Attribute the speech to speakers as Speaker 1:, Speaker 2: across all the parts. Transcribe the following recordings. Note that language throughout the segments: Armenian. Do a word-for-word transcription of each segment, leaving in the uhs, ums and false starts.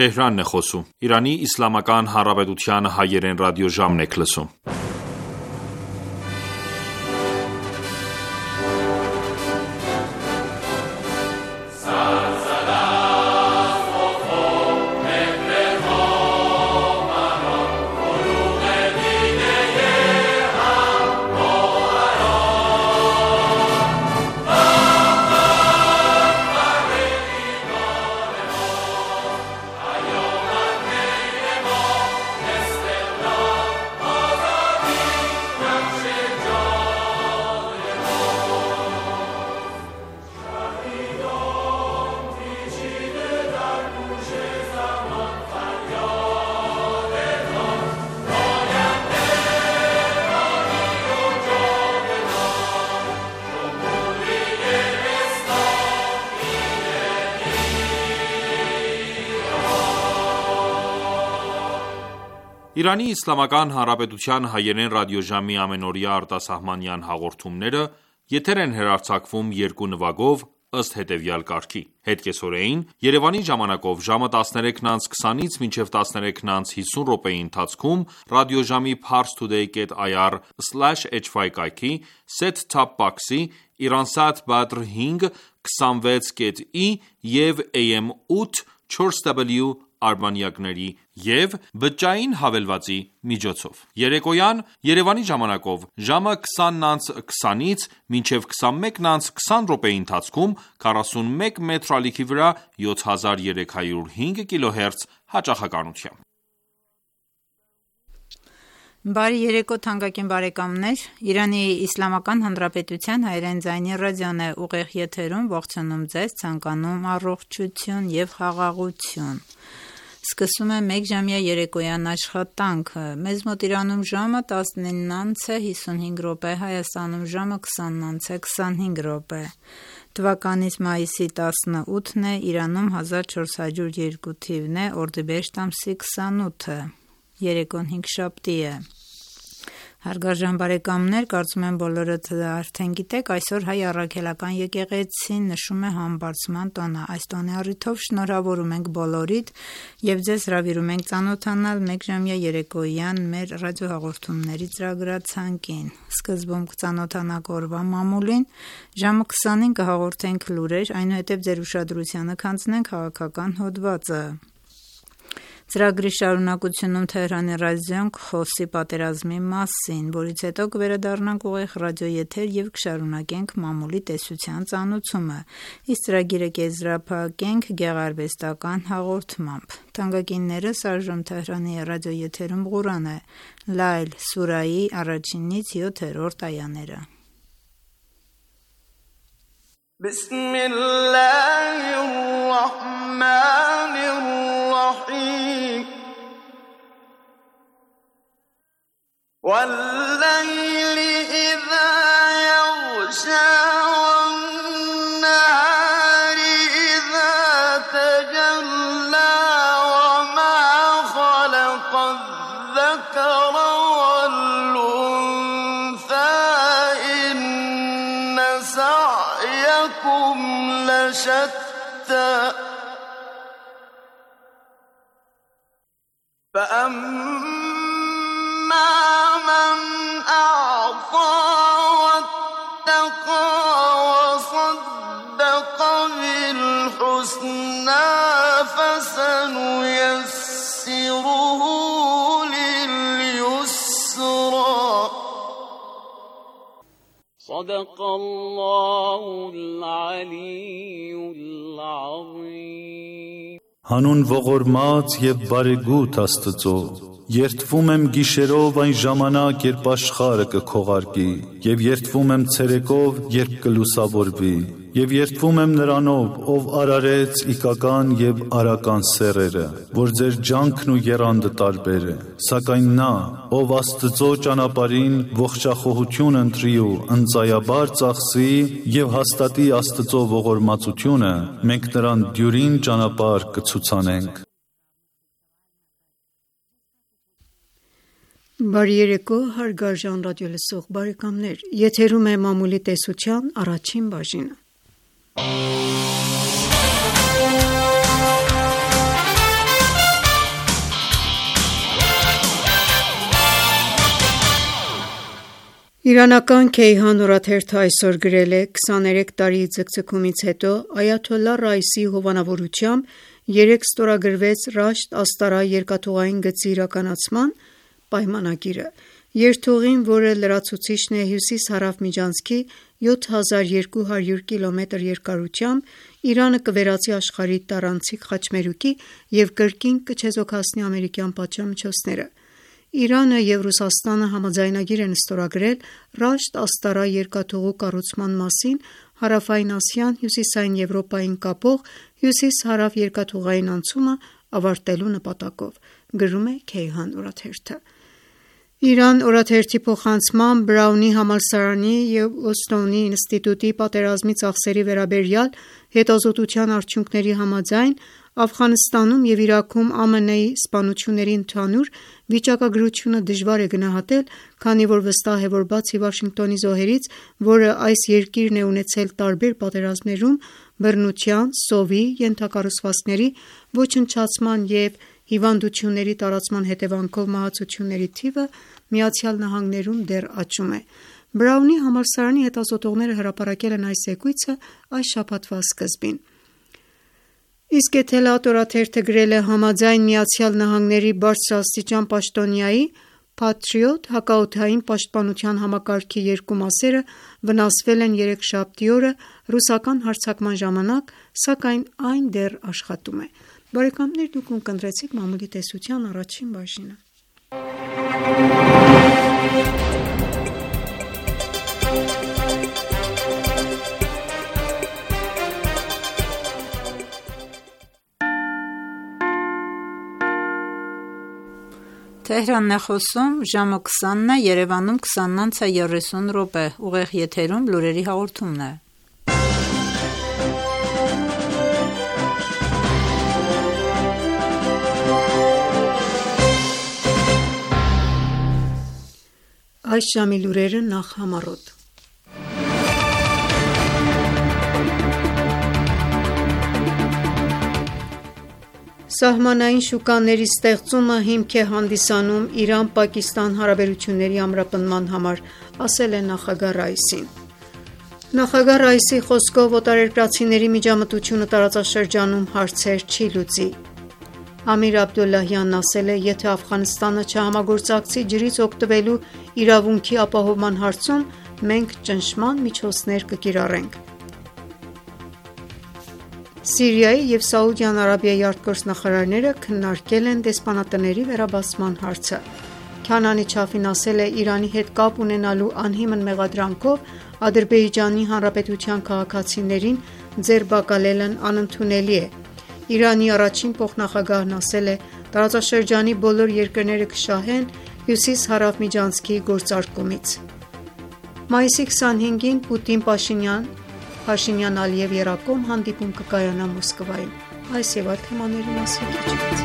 Speaker 1: Թեհրանն է խոսում։ Իրանի Իսլամական Հանրապետության հայերեն ռադիոժամն եք լսում։ Իրանի Իսլամական Հանրապետության հայերեն ռադիոժամի ամենօրյա արտասահմանյան հաղորդումները եթեր են հեռարձակվում երկու նվագով ըստ հետևյալ կարգի. Հետկեսօրեին Երևանի ժամանակով ժամը տասներեքն անց քսանից մինչև տասներեքն անց հիսուն րոպեի ընթացքում ռադիոժամի parstoday dot i r slash h five կայքի set-top box-ի Iransat Badr հինգ քսանվեց կետ ի և A M ութ չորս W արբանյակների և բջջային հավելվածի միջոցով։ Երեկոյան Երևանի ժամանակով ժամը քսանն անց քսանից մինչև քսանմեկն անց քսան րոպեի ընթացքում քառասունմեկ մետր ալիքի վրա յոթ հազար երեք հարյուր հինգ կիլոհերց հաճախականությամբ։
Speaker 2: Բարի երեկո թանկագին բարեկամներ, Իրանի Իսլամական Հանրապետության հայերեն ձայնի ռադիոն է ուղիղ եթերում, ողջունում ձեզ, ցանկանում առողջություն և խաղաղություն։ Սկսում է մեկ ժամյա երեկոյան աշխատանքը։ Մեզ մոտ Իրանում ժամը տասնինն անց է հիսունհինգ րոպե, Հայաստանում ժամը քսանն անց է քսանհինգ րոպե։ Թվականից մայիսի տասնութն է, Իրանում հազար չորս հարյուր երկու թիվն է, օրդիբեհեշտ ամսի քսանութը, երեկոն հինգշաբթի է։ Հարգարժան բարեկամներ, կարծում եմ բոլորդ արդեն գիտեք, այսօր հայ առաքելական եկեղեցին նշում է Համբարձման տոնը։ Այս տոնի առիթով շնորհավորում ենք բոլորիդ և ձեզ հրավիրում ենք ծանոթանալ մեկժամյա երեկոյան մեր ռադիոհաղորդումների ծրագրացանկին։ Սկզբում կծանոթանանք օրվա մամուլին, ժամը քսանին կհաղորդենք լուրեր, այնուհետև ձեր ուշադրությանը կհանձնենք քաղաքական հոդվածը։ Ծրագրի շարունակությունում Թեհրանի ռադիոն կխոսի պատերազմի մասին, որից հետո կվերադառնանք ուղիղ ռադիոեթեր և կշարունակենք մամուլի տեսության ծանոթումը, իսկ ծրագիրը կեզրափակենք գեղարվեստական հաղորդմամբ։ Թանկագիններս, այժմ Թեհրանի ռադիոեթերում Ղուրան է, Լայլ սուրայի առաջինից յոթերորդ այաները։
Speaker 3: والليل إذا يغشى والنهار إذا تجلى وما خلق الذكر والأنثى إن سعيكم لشتى فأما من أعطى واتقى وصدق بالحسنى فسنيسره لليسرى صدق الله العلي العظيم
Speaker 4: Հանուն ողորմած և բարեգութ Աստծո, երդվում եմ գիշերով այն ժամանակ, երբ աշխարհը կքողարկի, և երդվում եմ ցերեկով, երբ կլուսավորվի, և երդվում եմ Նրանով, ով արարեց իգական և արական սեռերը, որ ձեր ջանքն ու եռանդը տարբեր է, սակայն նա, ով Աստծո ճանապարհին ողջախոհություն ընտրի ու ընծայաբար ծախսի և հաստատի Աստծո ողորմածությունը, մենք նրան դյուրին ճանապարհ կցուցանենք։
Speaker 5: Բարի երեկո, հարգարժան ռադիոլսող բարեկամներ, եթերում է մամուլի տեսության առաջին բաժինը։ Իրանական Քեյհան օրաթերթը այսօր գրել է քսաներեք տարի ձգձգումից հետո Այաթոլլահ Ռայիսի հովանավորությամբ երեկ ստորագրվեց Ռաշտ Աստարա երկաթուղային գծի իրականացման պայմանագիրը։ Երթուղին, որը լրացուցիչն է հյուսիս-հարավ միջանցքի յոթ հազար երկու հարյուր կիլոմետր երկարությամբ, Իրանը կվերածի աշխարհի տարանցիկ խաչմերուկի և կրկին կչեզոքացնի ամերիկյան պատժամիջոցները։ Իրանը և Ռուսաստանը համաձայնագիր են ստորագրել Ռաշտ Աստարա երկաթուղու կառուցման մասին Հարավային Ասիան Հյուսիսային Եվրոպային կապող հյուսիս-հարավ երկաթուղային անցումը ավարտելու նպատակով, գրում է Քեյհան օրաթերթը։ Իրան օրաթերթի փոխանցմամբ Բրաունի համալսարանի և Օստոնի ինստիտուտի պատերազմի ծախսերի վերաբերյալ հետազոտության արդյունքների համաձայն Աֆղանստանում և Իրաքում ԱՄՆ-ի սպանությունների ընդհանուր վիճակագրությունը դժվար է գնահատել, քանի որ վստահ է, որ բացի Վաշինգտոնի զոհերից, որը այս երկիրն է ունեցել տարբեր պատերազմներում, բռնության, սովի, ենթակառուցվածքների ոչնչացման և հիվանդությունների տարածման հետևանքով մահացությունների թիվը ԱՄՆ-ում դեռ աճում է։ Բրաունի համալսարանի հետազոտողները հրապարակել են այս զեկույցը այս շաբաթվա սկզբին։ Իսկ Էթելատ օրաթերթը գրել է համաձայն ԱՄՆ-ի բարձրաստիճան պաշտոնյայի, Patriot հակաօդային պաշտպանության համակարգի երկու մասերը վնասվել են երեքշաբթի օրը ռուսական հարձակման ժամանակ, սակայն այն դեռ աշխատում է։ Բարեկամներ, դուք ունկնդրեցիք մամուլի տեսության առաջին բաժինը։
Speaker 2: Թեհրանն է խոսում, ժամը քսանն է, Երևանում քսանն անց է երեսուն րոպե, ուղիղ եթերում լուրերի հաղորդումն է։
Speaker 5: Այս ժամի լուրերը նախ համառոտ։ Սահմանային շուկաների ստեղծումը հիմք է հանդիսանում Իրան-Պակիստան հարաբերությունների ամրապնդման համար, ասել է նախագահ Ռայիսին։ Նախագահ Ռայիսի խոսքով օտարերկրացիների միջամտությունը տարածաշրջանում հարցեր չի լուծի։ Ամիր Աբդոլլահյանն ասել է, եթե Աֆղանստանը չհամագործակցի ջրից օգտվելու իրավունքի ապահովման հարցում, մենք ճնշման միջոցներ կկիրառենք։ Սիրիայի և Սաուդյան Արաբիայի արտգործնախարարները քննարկել են դեսպանատների վերաբացման հարցը։ Քանանի Չաֆին ասել է, Իրանի հետ կապ ունենալու անհիմն մեղադրանքով Ադրբեջանի Հանրապետության քաղաքացիներին ձերբակալելն անընդունելի է։ Իրանի առաջին փոխնախագահն ասել է, տարածաշրջանի բոլոր երկրները կշահեն հյուսիս-հարավ միջանցքի գործարկումից։ Մայիսի քսանհինգին Պուտին-Փաշինյան Փաշինյան-Ալիև եռակողմ հանդիպում կկայանա Մոսկվայում։ Այս և այլ թեմաների մասին քիչ անց։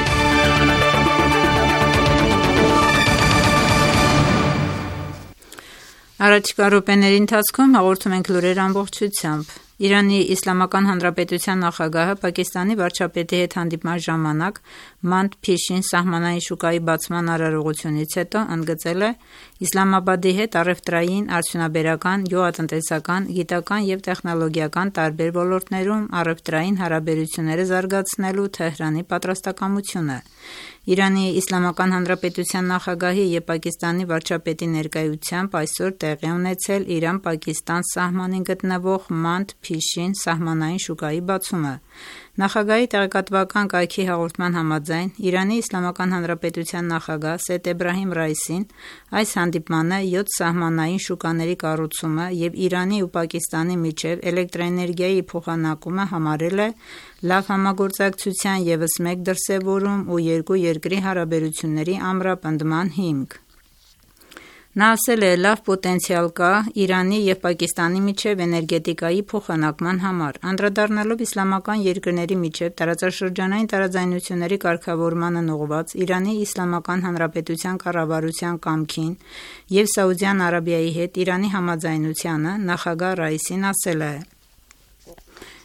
Speaker 2: Առաջիկա րոպեների ընթացքում հաղորդում ենք լուրեր ամբողջությամբ։ Իրանի Իսլամական Հանրապետության նախագահը Պակիստանի վարչապետի հետ հանդիպման ժամանակ Մանդ-Փիշին սահմանային շուկայի բացման արարողությունից հետո ընդգծել է Իսլամաբադի հետ առևտրային, արդյունաբերական, գյուղատնտեսական, գիտական և տեխնոլոգիական տարբեր ոլորտներում առևտրային հարաբերությունները զարգացնելու Թեհրանի պատրաստակամությունը։ Իրանի Իսլամական Հանրապետության նախագահի և Պակիստանի վարչապետի ներկայությամբ այսօր տեղի ունեցել Իրան-Պակիստան սահմանին գտնվող Մանդ-Փիշին սահմանային շուկայի բացումը։ Նախագահի տեղեկատվական կայքի հաղորդման համաձայն Իրանի Իսլամական Հանրապետության նախագահ Սեյեդ Էբրահիմ Ռայիսին այս հանդիպմանը յոթ սահմանային շուկաների կառուցումը և Իրանի ու Պակիստանի միջև էլեկտրաէներգիայի փոխանակումը համարել է լավ համագործակցության ևս մեկ դրսևորում ու երկու երկրի հարաբերությունների ամրապնդման հիմք։ Նա ասել է, լավ պոտենցիալ կա Իրանի և Պակիստանի միջև էներգետիկայի փոխանակման համար, անդրադառնալով իսլամական երկրների միջև տարածաշրջանային տարաձայնությունների կարգավորմանն ուղղված Իրանի Իսլամական Հանրապետության կառավարության կամքին և Սաուդյան Արաբիայի հետ Իրանի համաձայնությանը, նախագահ Ռայիսին ասել է.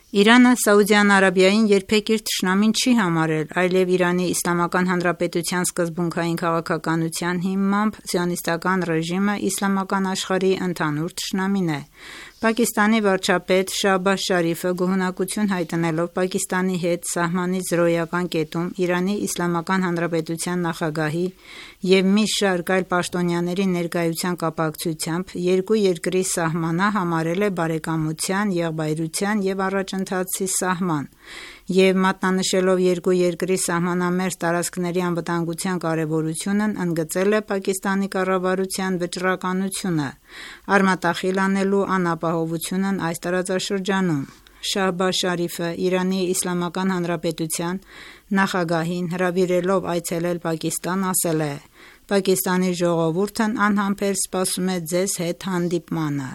Speaker 2: Իրանը Սաուդյան Արաբիային երբեք իր թշնամին չի համարել, այլև Իրանի Իսլամական Հանրապետության սկզբունքային քաղաքականության հիմամբ սիոնիստական ռեժիմը իսլամական աշխարհի ընդհանուր թշնամին է։ Պակիստանի վարչապետ Շահբազ Շարիֆը գոհունակություն հայտնելով Պակիստանի հետ սահմանից զրոյական կետում Իրանի Իսլամական Հանրապետության նախագահի և մի շարք այլ պաշտոնյաների ներկայության կապակցությամբ երկու երկրի սահմանը համարել է բարեկամության, եղբայրության և առաջընթացի սահման և մատնանշելով երկու երկրի սահմանամերձ տարածքների անվտանգության կարևորությունն ընդգծել է Պակիստանի կառավարության վճռականությունը արմատախիլ անելու անապահովությունն այս տարածաշրջանում։ Շահբազ Շարիֆը Իրանի Իսլամական Հանրապետության նախագահին հրավիրելով այցելել Պակիստան ասել է. «Պակիստանի ժողովուրդն անհամբեր սպասում է ձեզ հետ հանդիպմանը»։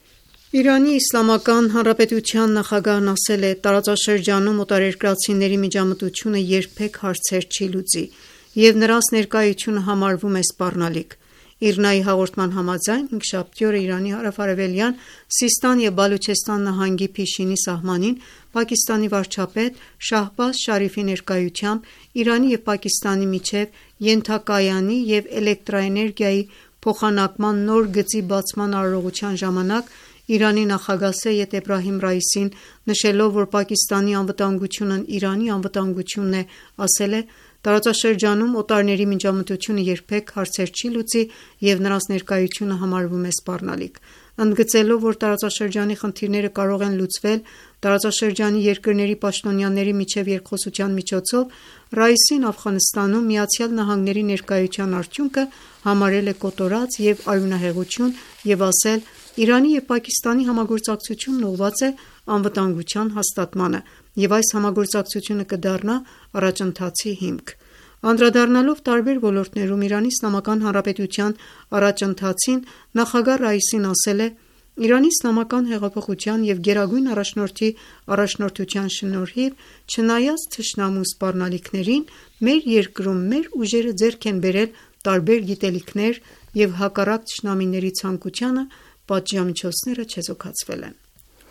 Speaker 5: Իրանի Իսլամական Հանրապետության նախագահն ասել է. «Տարածաշրջանում օտարերկրացիների միջամտությունը երբեք հարցեր չի լուծի, և նրանց ներկայությունը համարվում է սպառնալիք»։ ԻՌՆԱ-ի հաղորդման համաձայն հինգշաբթի օրը Իրանի հարավ-արևելյան Սիստան և Բալուչեստան նահանգի Փիշինի սահմանին Պակիստանի վարչապետ Շահբազ Շարիֆի ներկայությամբ Իրանի և Պակիստանի միջև ենթակայանի և էլեկտրաէներգիայի փոխանակման նոր գծի բացման արարողության ժամանակ Իրանի նախագահ Սեյեդ Էբրահիմ Ռայիսին նշելով, որ Պակիստանի անվտանգությունն Իրանի անվտանգությունն է, ասել է. «Տարածաշրջանում օտարների միջամտությունը երբեք հարցեր չի լուծի և նրանց ներկայությունը համարվում է սպառնալիք»։ Ընդգծելով, որ տարածաշրջանի խնդիրները կարող են լուծվել տարածաշրջանի երկրների պաշտոնյաների միջև երկխոսության միջոցով, Ռայիսին Աֆղանստանում ԱՄՆ-ի ներկայության արդյունքը համարել է կոտորած և արյունահեղություն և ասել. «Իրանի և Պակիստանի համագործակցությունն ուղղված է անվտանգության հաստատմանը, և այս համագործակցությունը կդառնա առաջընթացի հիմք»։ Անդրադառնալով տարբեր ոլորտներում Իրանի Իսլամական Հանրապետության առաջընթացին, նախագահ Ռայիսին ասել է. «Իրանի իսլամական հեղափոխության և գերագույն առաջնորդի առաջնորդության շնորհիվ, չնայած թշնամու սպառնալիքներին, մեր երկրում մեր ուժերը ձեռք են բերել տարբեր գիտելիքներ և հակառակ թշնամիների ցանկությանը պատժամիջոցները չեզոքացվել են»։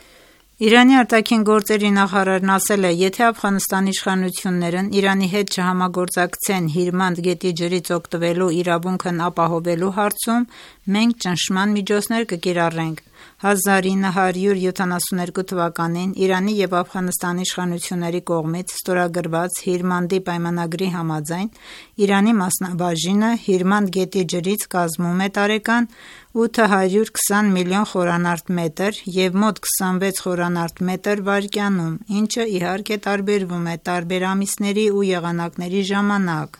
Speaker 2: Իրանի արտաքին գործերի նախարարն ասել է. «Եթե Աֆղանստանի իշխանություններն Իրանի հետ չհամագործակցեն Հիրմանդ գետի ջրից օգտվելու իրավունքն ապահովելու հարցում, մենք ճնշման միջոցներ կկիրառենք»։ հազար ինը հարյուր յոթանասունութ թվականին Իրանի և Աֆղանստանի իշխանությունների կողմից ստորագրված Հիրմանդի պայմանագրի համաձայն Իրանի մասնաբաժինը Հիրմանդ գետի ջրից կազմում է տարեկան ութ հարյուր քսան միլիոն խորանարդ մետր և մոտ քսանվեց խորանարդ մետր վայրկյանում, ինչը իհարկե տարբերվում է տարբեր ամիսների ու եղանակների ժամանակ։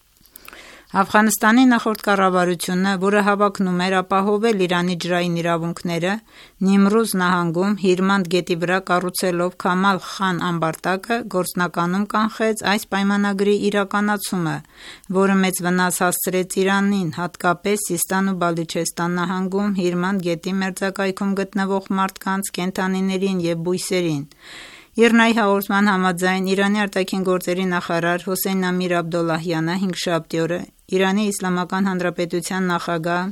Speaker 2: Աֆղանստանի նախորդ կառավարությունը, որը հավակնում էր ապահովել Իրանի ջրային իրավունքները, Նիմրուզ նահանգում Հիրմանդ գետի վրա կառուցելով Քամալ Խան ամբարտակը, գործնականում կանխեց այս պայմանագրի իրականացումը, որը մեծ վնաս հասցրեց Իրանին, հատկապես Սիստան ու Բալուչեստան նահանգում Հիրմանդ գետի մերձակայքում գտնվող մարդկանց, կենդանիներին և բույսերին։ ԻՌՆԱ-ի հաղորդման համաձայն Իրանի արտաքին գործերի նախարար Հոսեյն Ամիր Աբդոլլահյանը հինգշաբթի օրը Իրանի Իսլամական Հանրապետության նախագահ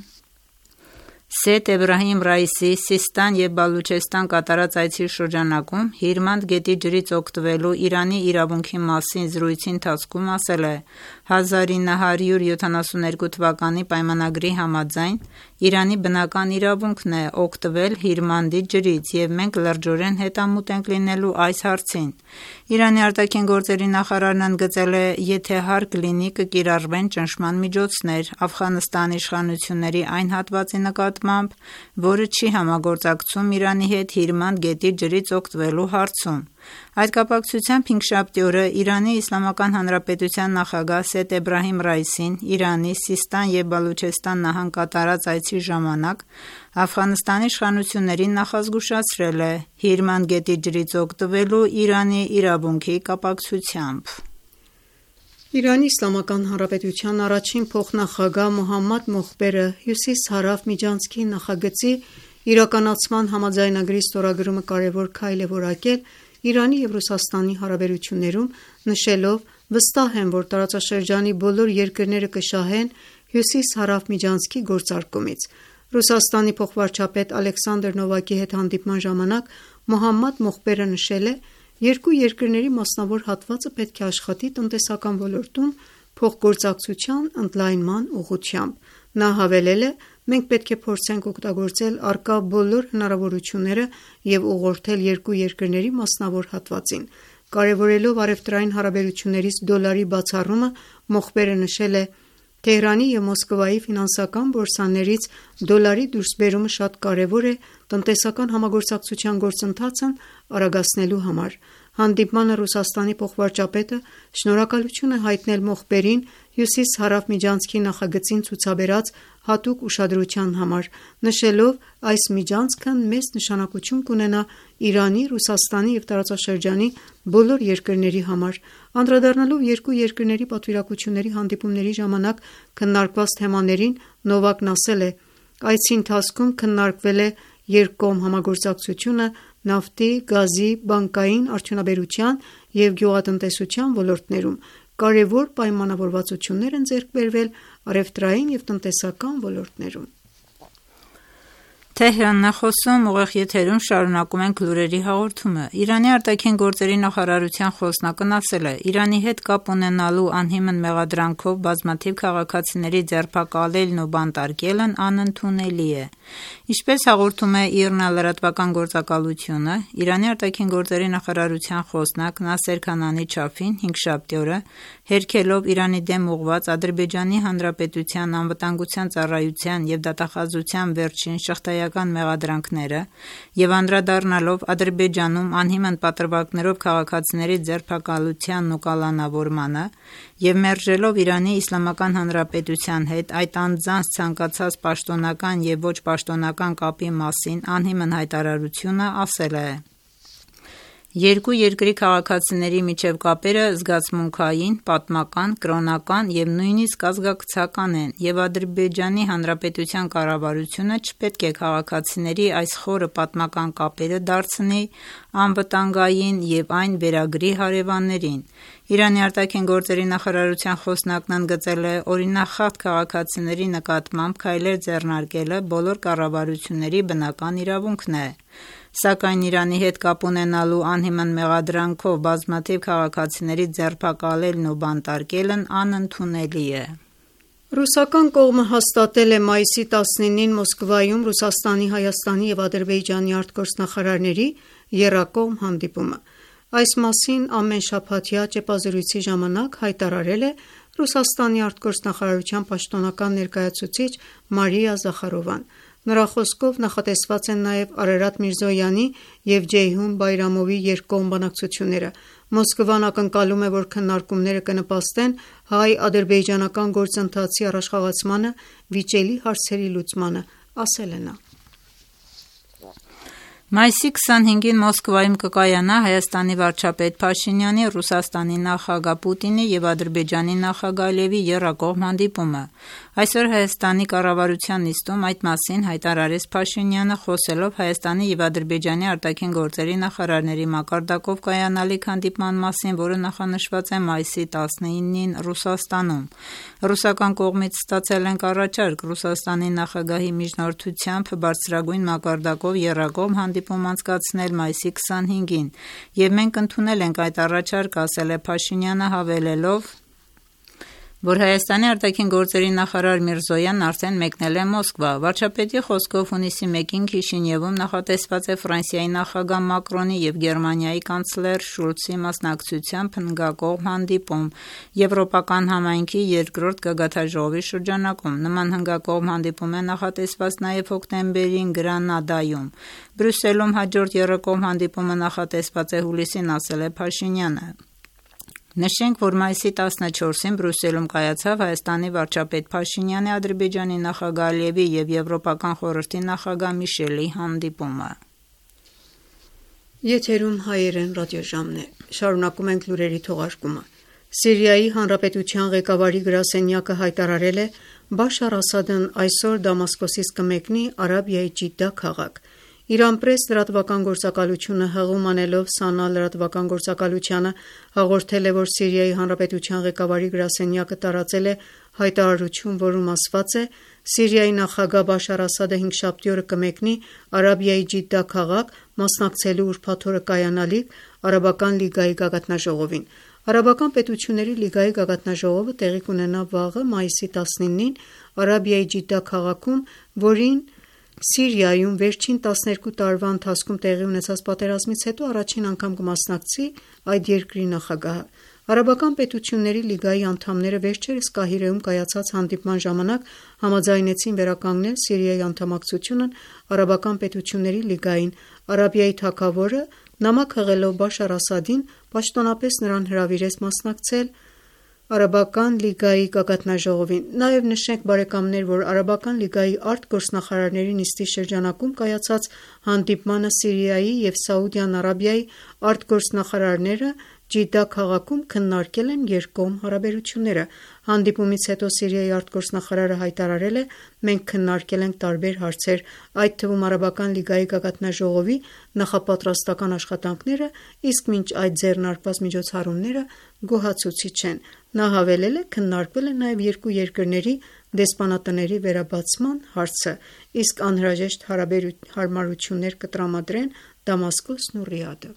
Speaker 2: Սեյեդ Էբրահիմ Ռայիսի Սիստան և Բալուչեստան կատարած այցի շրջանակում Հիրմանդ գետի ջրից օգտվելու Իրանի իրավունքի մասին զրույցի ընթացքում ասել է. «հազար ինը հարյուր յոթանասունութ թվականի պայմանագրի համաձայն Իրանի բնական իրավունքն է օգտվել Հիրմանդի ջրից և մենք լրջորեն հետամուտ ենք լինելու այս հարցին»։ Իրանի արտաքին գործերի նախարարն ընդգծել է. «Եթե հարկ լինի, կկիրառվեն ճնշման միջոցներ Աֆղանստանի իշխանությունների այն հատվածի նկատմամբ, որը չի համագործակցում Իրանի հետ Հիրմանդ գետի ջրից օգտվելու հարցում»։ Այդ կապակցությամբ հինգշաբթի օրը Իրանի Իսլամական Հանրապետության նախագահ Սեյեդ Էբրահիմ Ռայիսին Իրանի Սիստան և Բալուչեստան նահանգ կատարած այցի ժամանակ Աֆղանստանի իշխանություններին նախազգուշացրել է Հիրմանդ գետի ջրից օգտվելու Իրանի իրավունքի կապակցությամբ։
Speaker 5: Իրանի Իսլամական Հանրապետության առաջին փոխնախագահ Մոհամմադ Մոխբերը Հյուսիս-Հարավ միջանցքի նախագծի իրականացման համաձայնագրի ստորագրումը կարևոր քայլ է որակել Իրանի և Ռուսաստանի հարաբերություններում, նշելով. «Վստահ եմ, որ տարածաշրջանի բոլոր երկրները կշահեն Հյուսիս-Հարավ միջանցքի գործարկումից»։ Ռուսաստանի փոխվարչապետ Ալեքսանդր Նովակի հետ հանդիպման ժամանակ Մոհամմադ Մոխբերը նշել է. երկու երկրների մասնավոր հատվածը պետք է աշխատի տնտեսական ոլորտում փոխգործակցության ընդլայնման ուղղությամբ: Նա հավելել է. «Մենք պետք է փորձենք օգտագործել առկա բոլոր հնարավորությունները և ուղղորդել երկու երկրների մասնավոր հատվածին»: Կարևորելով առևտրային հարաբերություններից դոլարի բացառումը, Մոխբերը նշել է. «Թեհրանի և Մոսկվայի ֆինանսական բորսաներից դոլարի դուրսբերումը շատ կարևոր է տնտեսական համագործակցության գործընթացն արագացնելու համար»: Հանդիպմանը Ռուսաստանի փոխվարչապետը շնորհակալություն է հայտնել Մոխբերին հյուսիս-հարավ միջանցքի նախագծին ցուցաբերած հատուկ ուշադրության համար, նշելով. «Այս միջանցքն մեծ նշանակություն կունենա Իրանի, Ռուսաստանի և տարածաշրջանի բոլոր երկրների համար»: Անդրադառնալով երկու երկրների պատվիրակությունների հանդիպումների ժամանակ քննարկված թեմաներին, Նովակն ասել է. «Այցի ընթացքում քննարկվել է երկկողմ համագործակցությունը նավթի, գազի, բանկային, արդյունաբերության և գյուղատնտեսության ոլորտներում: Կարևոր պայմանավորվածություններ են ձեռք բերվել առևտրային և տնտեսական ոլորտներում»: Իրանի արտաքին գործերի նախարարության խոսնակն ասել է. «Իրանի հետ կապ ունենալու անհիմն մեղադրանքով բազմաթիվ քաղաքացիների ձերբակալելն ու բանտարկելն անընդունելի է»: Ինչպես հաղորդում է ԻՌՆԱ լրատվական գործակալությունը, Իրանի արտաքին գործերի նախարարության խոսնակ Նասեր Քանանի Չաֆին հինգշաբթի օրը հերքելով Իրանի դեմ ուղղված Ադրբեջանի Հանրապետության անվտանգության ծառայության և դատախազության վերջին շղթայական մեղադրանքները և անդրադառնալով Ադրբեջանում անհիմն պատրվակներով քաղաքացիների ձերբակալությանն ու կալանավորմանը և մերժելով Իրանի Իսլամական Հանրապետության հետ այդ անձանց ցանկացած պաշտոնական և ոչ պաշտոնական կապի մասին անհիմն հայտարարությունը, ասել է. «Երկու երկրի քաղաքացիների միջև կապերը զգացմունքային, պատմական, կրոնական և նույնիսկ ազգակցական են և Ադրբեջանի Հանրապետության կառավարությունը չպետք է քաղաքացիների այս խորը պատմական կապերը դարձնի անվտանգային և այն վերագրի հարևաններին»: Իրանի արտաքին գործերի նախարարության խոսնակն ընդգծել է. «Օրինախախտ քաղաքացիների նկատմամբ քայլեր ձեռնարկելը բոլոր կառավարությունների բնական իրավունքն է: Սակայն Իրանի հետ կապ ունենալու անհիմն մեղադրանքով բազմաթիվ քաղաքացիների ձերբակալելն ու բանտարկելն անընդունելի է»: Ռուսական կողմը հաստատել է մայիսի տասնինին Մոսկվայում Ռուսաստանի, Հայաստանի և Ադրբեջանի արտգործնախարարների եռակողմ հանդիպումը: Այս մասին ամենշաբաթյա ճեպազրույցի ժամանակ հայտարարել է Ռուսաստանի արտգործնախարարության պաշտոնական ներկայացուցիչ Մարիա Զախարովան: Նրա խոսքով նախատեսված են նաև Արարատ Միրզոյանի և Ջեյհուն Բայրամովի երկկողմ բանակցությունները: Մոսկվան ակնկալում է, որ քննարկումները կնպաստեն հայ-ադրբեջանական գործընթացի առաջխաղացմանը, վիճելի հարցերի լուծմանը, ասել է նա:
Speaker 2: Մայիսի քսանհինգին Մոսկվայում կկայանա Հայաստանի վարչապետ Փաշինյանի, Ռուսաստանի նախագահ Պուտինի և Ադրբեջանի նախագահ Ալիևի եռակողմ հանդիպումը: Այսօր Հայաստանի կառավարության նիստում այդ մասին հայտարարեց Փաշինյանը, խոսելով Հայաստանի և Ադրբեջանի արտաքին գործերի նախարարների մակարդակով կայանալիք հանդիպման մասին, որը նախանշված է մայիսի տասնինին Ռուսաստանում: Ռուսական կողմից ստացել ենք առաջարկ Ռուսաստանի նախագահի միջնորդությամբ բարձրագույն մակարդակով եռակողմ հանդիպում անցկացնել մայիսի քսանհինգին և մենք ընդունել ենք այդ առաջարկը, ասել է Փաշինյանը, հավելելով, որ Հայաստանի արտաքին գործերի նախարար Միրզոյանն արդեն մեկնել է Մոսկվա: Վարչապետի խոսքով հունիսի մեկին Քիշինևում նախատեսված է Ֆրանսիայի նախագահ Մակրոնի և Գերմանիայի կանցլեր Շոլցի մասնակցությամբ հնգակողմ հանդիպում Եվրոպական համայնքի երկրորդ գագաթնաժողովի շրջանակում: Նման հնգակողմ հանդիպում է նախատեսված նաև հոկտեմբերին Գրանադայում: Բրյուսելում հաջորդ եռակողմ հանդիպումը նախատեսված է հուլիսին, ասել է Փաշինյանը: Նշենք, որ մայիսի տասնչորսին Բրյուսելում կայացավ Հայաստանի վարչապետ Փաշինյանի, Ադրբեջանի նախագահ Ալիևի և Եվրոպական խորհրդի նախագահ Միշելի հանդիպումը:
Speaker 5: Սիրիայի Հանրապետության ղեկավարի գրասենյակը հայտարարել է. «Բաշար Ասադն այսօր Դամասկոսից կմեկնի Արաբիայի Ջիդդա քաղաք»: «Իրանպրես» լրատվական գործակալությունը հղում անելով ՍԱՆԱ լրատվական գործակալությանը հաղորդել է, որ Սիրիայի Հանրապետության ղեկավարի գրասենյակը տարածել է հայտարարություն, որում ասված է. «Սիրիայի նախագահ Բաշար Ասադը հինգշաբթի օրը կմեկնի Արաբիայի Ջիդդա քաղաք մասնակցելու ուրբաթ օրը կայանալիք Արաբական լիգայի գագաթնաժողովին»։ Արաբական պետությունների լիգայի գագաթնաժողովը տեղի կունենա վաղը մայիսի տասնինին Արաբիայի Ջիդդա քաղաքում, որին Սիրիայում վերջին տասներկու տարվա ընթացքում տեղի ունեցած պատերազմից հետո առաջին անգամ կմասնակցի այդ երկրի նախագահը։ Արաբական պետությունների լիգայի անդամները վերջերս Կահիրեում կայացած հանդիպման ժամանակ համաձայնեցին վերականգնել Սիրիայի անդամակցությունն Արաբական պետությունների լիգային։ Արաբիայի թագավորը նամակ հղելով Բաշար Ասադին պաշտոնապես նրան հրավիրեց մասնակցել Արաբական լիգայի գագաթնաժողովին։ Նաև նշենք, բարեկամներ, որ Արաբական լիգայի արտգործնախարարների նիստի շրջանակում կայացած հանդիպմանը Սիրիայի և Սաուդյան Արաբիայի արտգործնախարարները Ջիդդա քաղաքում քննարկել են երկկողմ հարաբերությունները։ Հանդիպումից հետո Սիրիայի արտգործնախարարը հայտարարել է. «Մենք քննարկել ենք տարբեր հարցեր, այդ թվում Արաբական լիգայի գագաթնաժողովի նախապատրաստական աշխատանքները, իսկ մինչ այդ ձեռնարկված միջոցառումները գոհացուցիչ են»։ Նա հավելել է. «Քննարկվել է նաև երկու երկրների դեսպանատների վերաբացման հարցը, իսկ անհրաժեշտ հարմարություններ կտրամադրեն Դամասկոսն ու Ռիադը»։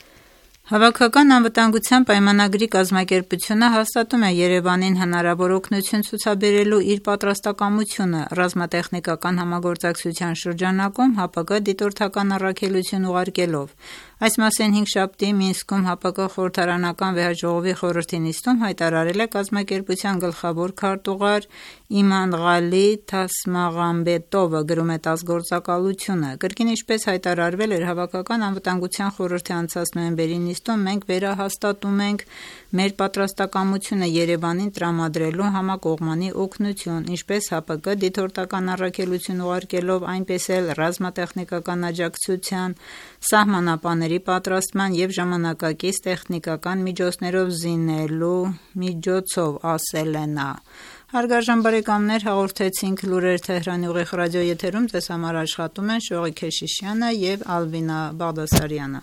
Speaker 2: Հավաքական անվտանգության պայմանագրի կազմակերպությունը հաստատում է Երևանին հնարավոր օգնություն ցուցաբերելու իր պատրաստակամությունը ռազմատեխնիկական համագործակցության շրջանակում ՀԱՊԿ դիտորդական առաքելություն ուղարկելով։ Այս մասին հինգշաբթի Մինսկում ՀԱՊԿ խորհրդարանական վեհաժողովի խորհրդի նիստում հայտարարել է կազմակերպության գլխավոր քարտուղար Իմանղալի Թասմաղամբետովը, գրում է ՏԱՍՍ գործակալությունը։ Կրկին ինչպես հայտարարվել էր Հավաքական անվտանգության խորհրդի անցած նոյեմբերի նիստում, մենք վերահաստատում ենք մեր պատրաստակամությունը Երևանին տրամադրելու համակողմանի օգնություն, ինչպես ՀԱՊԿ դիտորդական առաքելություն ուղարկելով, այնպես էլ ռազմատեխնիկական աջակցության, սահմանապաների պատրաստման և ժամանակակից տեխնիկական միջոցներով զինելու միջոցով, ասել է նա։ Հարգարժան բարեկամներ, հաղորդեցինք լուրեր Թեհրանի ուղիղ ռադիոեթերում, ձեզ համար աշխատում են Շողիկ Քեշիշյանը և Ալվինա Բաղդասարյանը։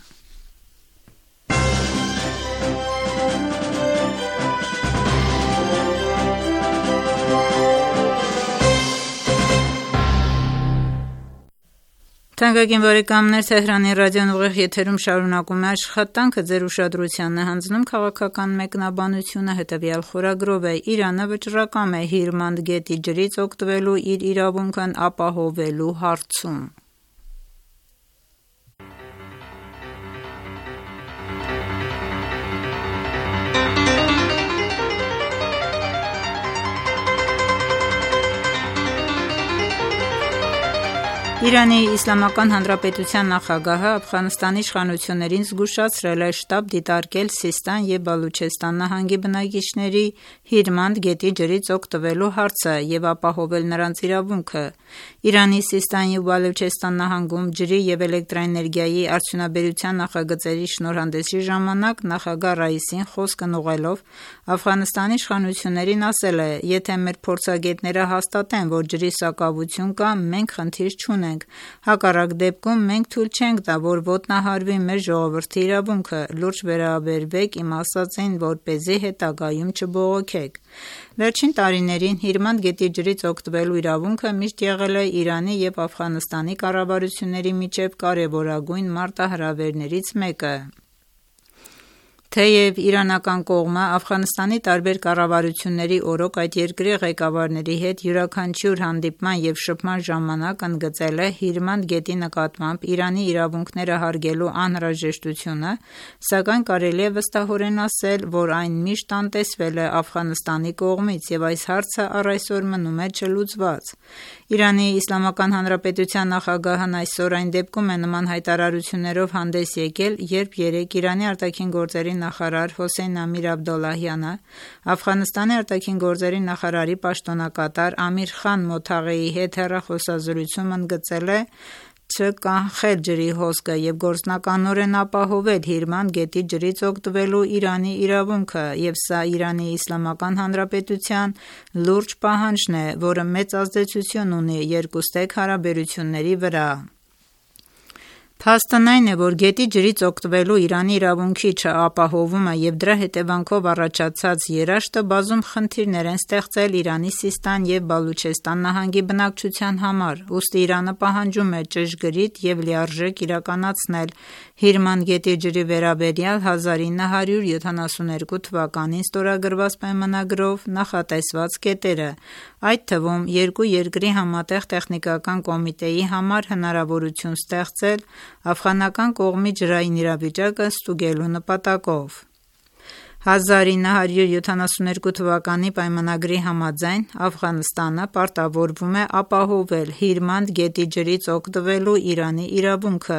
Speaker 2: Թանկագին բարեկամներ, Թեհրանի ռադիոն ուղիղ եթերում շարունակում է աշխատանքը, ձեր ուշադրությանն է հանձնում քաղաքական մեկնաբանությունը հետևյալ խորագրով է. Իրանը վճռակամ է Հիրմանդ գետի ջրից օգտվելու իր իրավունքն ապահովելու հարցում։ Իրանի Իսլամական Հանրապետության նախագահը Աֆղանստանի իշխանություններին զգուշացրել է շտապ դիտարկել Սիստան և Բալուչեստան նահանգի բնակիչների Հիրմանդ գետի ջրից օգտվելու հարցը և ապահովել նրանց իրավունքը։ Իրանի Սիստանի ու Բալուչեստան նահանգում ջրի և էլեկտրաէներգիայի արդյունաբերության նախագծերի շնորհանդեսի ժամանակ նախագահ Ռայիսին խոսքն ուղղելով Աֆղանստանի իշխանություններին ասել է. «Եթե մեր փորձագետները հաստատեն, որ ջրի սակավություն կա, մենք խնդիր չունենք։ Հակառակ դեպքում մենք թույլ չենք տա, որ ոտնահարվի մեր ժողովրդի իրավունքը, լուրջ վերաբերվեք իմ ասածին, որպեսզի հետագայում չբողոքեք»։ Վերջին տարիներին Հիրմանդ գետի ջրից օգտվելու իրավունքը միշտ եղել է Իրանի և Աֆղանստանի կառավարությունների միջև կարևորագույն մարտահրավերներից մեկը։ Թեև իրանական կողմը Աֆղանստանի տարբեր կառավարությունների օրոք այդ երկրի ղեկավարների հետ յուրաքանչյուր հանդիպման և շփման ժամանակ ընդգծել է Հիրմանդ գետի նկատմամբ Իրանի իրավունքները հարգելու անհրաժեշտությունը, սակայն կարելի է վստահորեն ասել, որ այն միշտ անտեսվել է Աֆղանստանի կողմից և այս հարցը առ այսօր մնում է չլուծված։ Իրանի Իսլամական Հանրապետության նախագահն այսօր այն դեպքում է նման հայտարարություններով հանդես եկել, երբ երեկ Իրանի արտաքին գործերի նախարար Հոսեյն Ամիր Աբդոլլահյանը Աֆղանստանի արտաքին գործերի նախարարի պաշտոնակատար Ամիր Խան Մոթաղեի հետ հեռախոսազրույցում ընդգծել է չկանխել ջրի հոսքը և գործնականորեն ապահովել Հիրմանդ գետի ջրից օգտվելու Իրանի իրավունքը, և սա Իրանի Իսլամական Հանրապետության լուրջ պահանջն է, որը մեծ ազդեցություն ունի երկուստեք հարաբերությունների վրա։ Փաստն այն է, որ գետի ջրից օգտվելու Իրանի իրավունքի չապահովումը և դրա հետևանքով առաջացած երաշտը բազում խնդիրներ են ստեղծել Իրանի Սիստան և Բալուչեստան նահանգի բնակչության համար, ուստի Իրանը պահանջում է ճշգրիտ և լիարժեք իրականացնել Հիրման գետի ջրի վերաբերյալ հազար ինը հարյուր յոթանասունութ թվականին ստորագրված պայմանագրով նախատեսված կետերը, այդ թվում երկու երկրի համատեղ տեխնիկական կոմիտեի համար հնարավորություն ստեղծել աֆղանական կողմի ջրային իրավիճակը ստուգելու նպատակով։ հազար ինը հարյուր յոթանասունութ թվականի պայմանագրի համաձայն Աֆղանստանը պարտավորվում է ապահովել Հիրմանդ գետի ջրից օգտվելու Իրանի իրավունքը։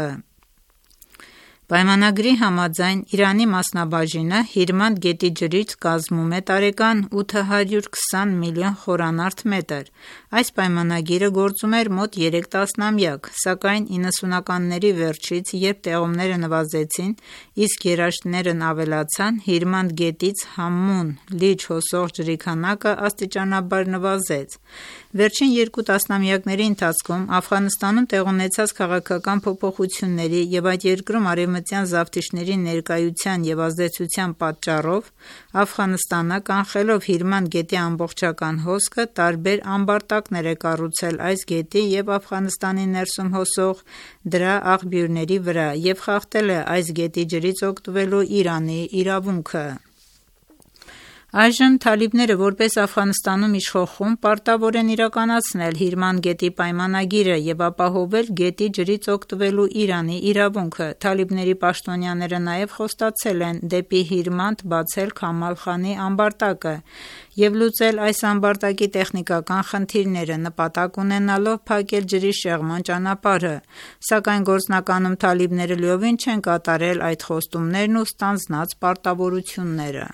Speaker 2: Պայմանագրի համաձայն Իրանի մասնաբաժինը Հիրմանդ գետի ջրից կազմում է տարեկան ութ հարյուր քսան միլիոն խորանարդ մետր։ Այս պայմանագիրը գործում էր մոտ երեք տասնամյակ, սակայն իննսունականների վերջից, երբ տեղումները նվազեցին, իսկ երաշտներն ավելացան, Հիրմանդ գետից համմուն լիճ հոսող ջրի քանակը աստիճանաբար նվազեց։ Վերջին երկու տասնամյակների ընթացքում Աֆղանստանում տեղ ունեցած քաղաքական փոփոխությունների և այդ երկրում արևմտյան զավթիչների ներկայության և ազդեցության պատճառով Աֆղանստանը, կանխելով Հիրմանդ գետի ամբողջական հոսքը, տարբեր ամբարտակներ է կառուցել այս գետի և Աֆղանստանի ներսում հոսող դրա աղբյուրների վրա և խախտել է այս գետի ջրից օգտվելու Իրանի իրավունքը։ Այժմ թալիբները, որպես Աֆղանստանում իշխող խումբ, պարտավոր են իրականացնել Հիրմանդ գետի պայմանագիրը և ապահովել գետի ջրից օգտվելու Իրանի իրավունքը։ Թալիբների պաշտոնյաները նաև խոստացել են դեպի Հիրմանդ բացել Քամալ Խանի ամբարտակը և լուծել այս ամբարտակի տեխնիկական խնդիրները՝ նպատակ ունենալով փակել ջրի շեղման ճանապարհը, սակայն գործնականում թալիբները լիովին չեն կատարել այդ խոստումներն ու ստանձնած պարտավորությունները։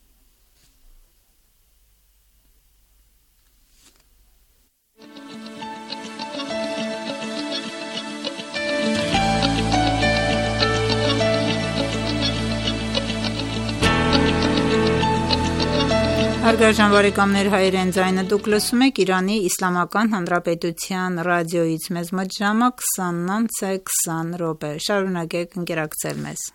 Speaker 2: Հարգարժան բարեկամներ, հայրեն ձայնը դուք լսում եք Իրանի Իսլամական Հանրապետության ռադիոյից, մեզ մոտ ժամը քսանն է քսան րոպե, շարունակեք ընկերակցել մեզ։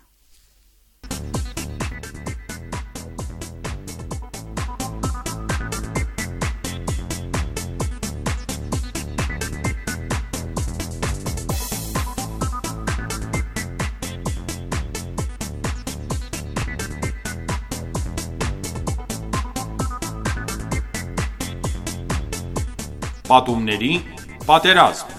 Speaker 1: Պատումների պատերազմ։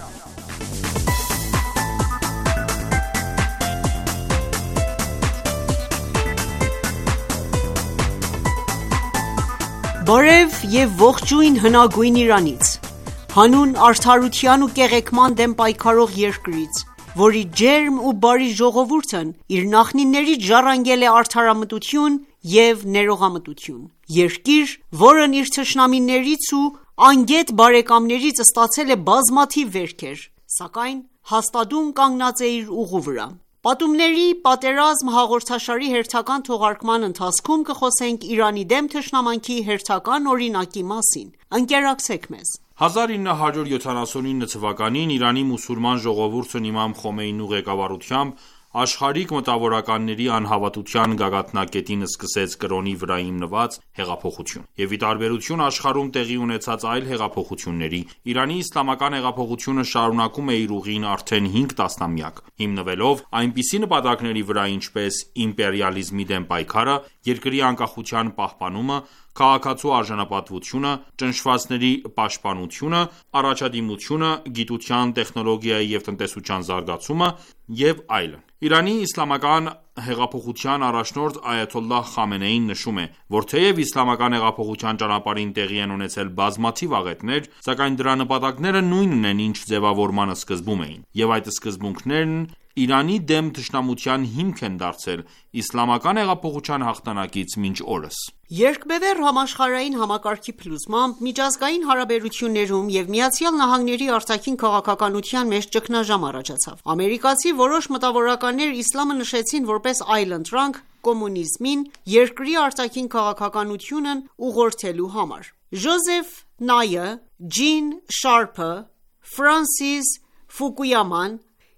Speaker 6: Բարև և ողջույն հնագույն Իրանից, հանուն արդարության ու կեղեքման դեմ պայքարող երկրից, որի ջերմ ու բարի ժողովուրդն իր նախնիներից ժառանգել է արդարամտություն և ներողամտություն։ Երկիր, որն իր թշնամիներից ու անգետ բարեկամներից ստացել է բազմաթիվ վերքեր, սակայն հաստատուն կանգնած է իր ուղու վրա։ Պատումների պատերազմ հաղորդաշարի հերթական թողարկման ընթացքում կխոսենք Իրանի դեմ թշնամանքի հերթական օրինակի մասին։ Ընկերակցեք մեզ։
Speaker 1: հազար ինը հարյուր յոթանասունինը թվականին Իրանի մուսուլման ժողովուրդն Իմամ Խոմեյնու ղեկավարությամբ աշխարհիկ մտավորականների անհավատության գագաթնակետին սկսեց կրոնի վրա հիմնված հեղափոխություն, և ի տարբերություն աշխարհում տեղի ունեցած այլ հեղափոխությունների, Իրանի իսլամական հեղափոխությունը շարունակում է իր ուղին արդեն հինգ տասնամյակ, հիմնվելով այնպիսի նպատակների վրա, ինչպես իմպերիալիզմի դեմ պայքարը, երկրի անկախության պահպանումը, քաղաքացու արժանապատվությունը, ճնշվածների պաշտպանությունը, առաջադիմությունը, գիտության, տեխնոլոգիայի և տնտեսության զարգացումը և այլն։ Իրանի իսլամական հեղափոխության առաջնորդ Այաթոլլահ Խամենեին նշում է, որ թեև իսլամական հեղափոխության ճանապարհին տեղի են ունեցել բազմաթիվ աղետներ, սակայն դրա նպատակները նույնն են, ինչ ձևավորման սկզբում էին, և այդ սկզբունքներն Իրանի դեմ թշնամության հիմք են դարձել իսլամական հեղափոխության հաղթանակից մինչ օրս։
Speaker 6: Երկբևեռ համաշխարհային համակարգի փլուզմամբ միջազգային հարաբերություններում և Միացյալ Նահանգների արտաքին քաղաքականության մեջ ճգնաժամ առաջացավ։ Ամերիկացի որոշ մտավորականներ իսլամը նշեցին որպես այլընտրանք կոմունիզմին երկրի արտաքին քաղաքականությունն ուղղորդելու համար։ Ջոզեֆ Նայը, Ջին Շարփը, Ֆրանսիս Ֆուկույաման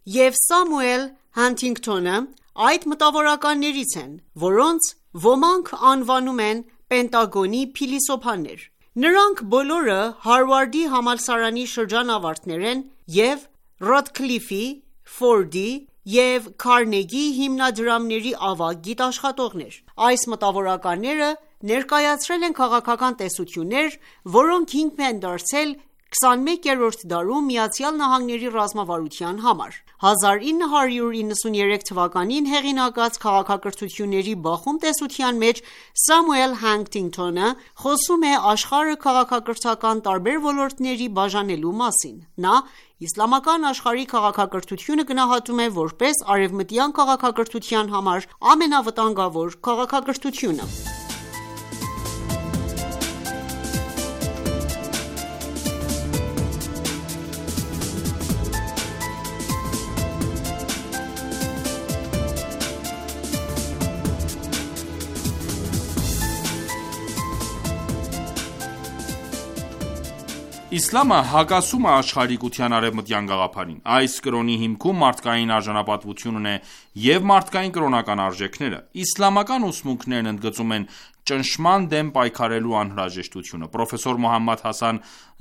Speaker 6: և Սամուել Հանթինգթոնը այդ մտավորականներից են, որոնց ոմանք անվանում են Պենտագոնի փիլիսոփաներ: Նրանք բոլորը Հարվարդի համալսարանի շրջանավարտներ են և Ռոքֆելլերի, Ֆորդի և Քարնեգի հիմնադրամների ավագ գիտաշխատողներ: Այս մտավորականները ներկայացրել են քաղաքական տեսություններ, որոնք հիմք են դարձել քսանմեկերորդ դարում ԱՄՆ-ի ռազմավարության համար: հազար ինը հարյուր իննսուներեք թվականին հեղինակած «Քաղաքակրթությունների բախում» տեսության մեջ Սամուել Հանթինգթոնը խոսում է աշխարհը քաղաքակրթական տարբեր ոլորտների բաժանելու մասին: Նա իսլամական աշխարհի քաղաքակրթությունը գնահատում է որպես արևմտյան քաղաքակրթության համար ամենավտանգավոր քաղաքակրթությունը:
Speaker 1: Իսլամը հակասում է աշխարհիկության արևմտյան գաղափարին: Այս կրոնի հիմքում մարդկային արժանապատվությունն է և մարդկային կրոնական արժեքները: Իսլամական ուսմունքներն ընդգծում են ճնշման դեմ պայքարելու անհրաժեշտությունը: Պրոֆեսոր Մոհամմադ Հասան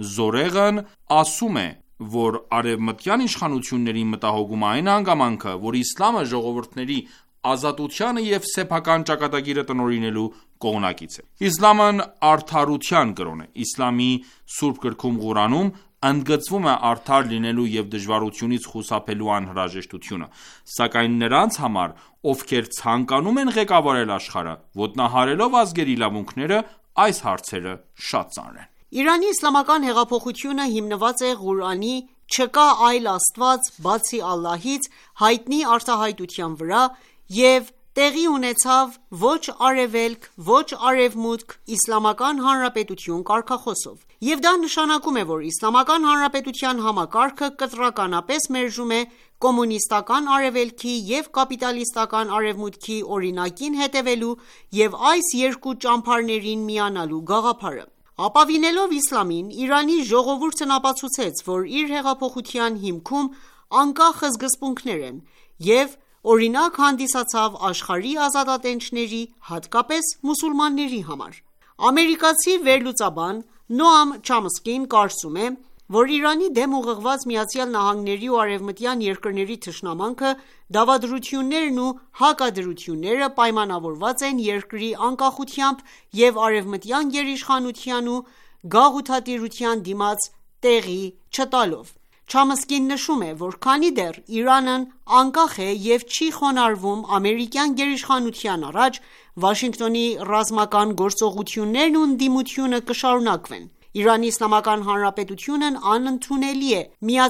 Speaker 1: Զորեղն ասում է, որ արևմտյան իշխանությունների մտահոգումը այն հանգամանքը, որ իսլամը ժողովուրդների ազատությանը և սեփական ճակատագիրը տնօրինելու կողմնակից է: Իսլամն արդարության կրոն է: Իսլամի սուրբ գրքում Ղուրանում ընդգծվում է արդար լինելու և դժվարությունից խուսափելու անհրաժեշտությունը: Սակայն նրանց համար, ովքեր ցանկանում են ղեկավարել աշխարհը, ոտնահարելով ազգերի իրավունքները, այս հարցերը շատ ծանր են:
Speaker 6: Իրանի իսլամական հեղափոխությունը հիմնված է Ղուրանի «Չկա այլ Աստված բացի Ալլահից» հայտնի արտահայտության վրա և տեղի ունեցավ «Ոչ արևելք, ոչ արևմուտք, Իսլամական Հանրապետություն» կարգախոսով: Եվ դա նշանակում է, որ Իսլամական Հանրապետության համակարգը կտրականապես մերժում է կոմունիստական արևելքի և կապիտալիստական արևմուտքի օրինակին հետևելու և այս երկու ճամբարներին միանալու գաղափարը: Ապավինելով իսլամին, Իրանի ժողովուրդն ապացուցեց, որ իր հեղափոխության հիմքում անկախ սկզբունքներ են և օրինակ հանդիսացավ աշխարհի ազատատենչների, հատկապես մուսուլմանների համար: Ամերիկացի վերլուծաբան Նոամ Չոմսկին կարծում է, որ Իրանի դեմ ուղղված ԱՄՆ-ի ու արևմտյան երկրների թշնամանքը, դավադրություններն ու հակադրությունները պայմանավորված են երկրի անկախությամբ և արևմտյան գերիշխանության ու գաղութատիրության դիմաց տեղի չտալով: Չոմսկին նշում է, որ քանի դեռ Իրանն անկախ է և չի խոնարհվում ամերիկյան գերիշխանության առաջ, Վաշինգտոնի ռազմական գործողություններն ու ընդդիմությունը կշարունակվեն: Իրանի Իսլամական Հանրապետությունն անընդունելի է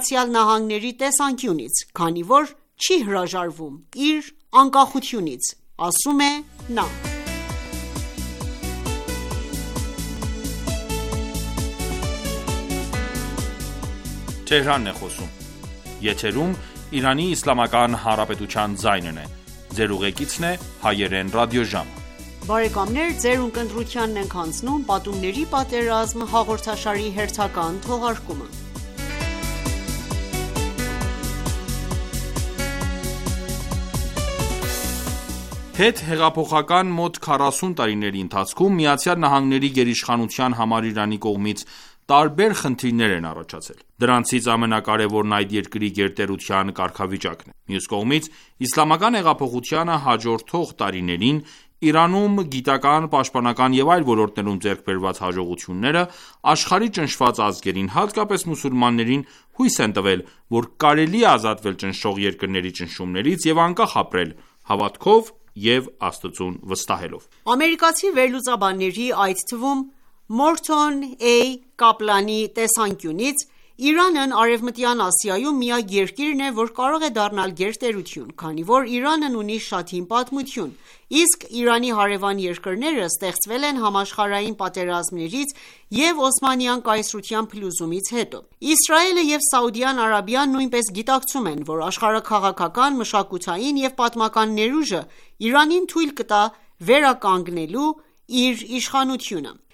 Speaker 6: ԱՄՆ-ի տեսանկյունից, քանի որ չի հրաժարվում իր անկախությունից, ասում է նա:
Speaker 1: Հետհեղափոխական մոտ քառասուն տարիների ընթացքում ԱՄՆ-ի գերիշխանության համար Իրանի կողմից տարբեր խնդիրներ են առաջացել: Դրանցից ամենակարևորն այդ երկրի գերտերության կարգավիճակն է: Մյուս կողմից, Իսլամական հեղափոխությանը հաջորդող տարիներին Իրանում գիտական, պաշտպանական և այլ ոլորտներում ձեռք բերված հաջողությունները, աշխարհի ճնշված ազգերին, հատկապես մուսուլմաններին հույս են տվել, որ կարելի է ազատվել ճնշող երկրների ճնշումներից և անկախ ապրել, հավատքով և Աստծուն վստահելով:
Speaker 6: Ամերիկացի վերլուծաբանների, այդ թվում Մորթոն Ա. Կապլանի տեսանկյունից, Իրանն Արևմտյան Ասիայում միակ երկիրն է, որ կարող է դառնալ գերտերություն, քանի որ Իրանն ունի շատ հին պատմություն, իսկ Իրանի հարևան երկրները ստեղծվել են համաշխարհային պատերազմներից և Օսմանյան կայսրության փլուզումից հետո: Իսրայելը և Սաուդյան Արաբիան նույնպես գիտակցում են, որ աշխարհաքաղաքական, մշակութային և պատմական ներուժը Իրանին թույլ կտա վերականգնելու իր իշխանությունը: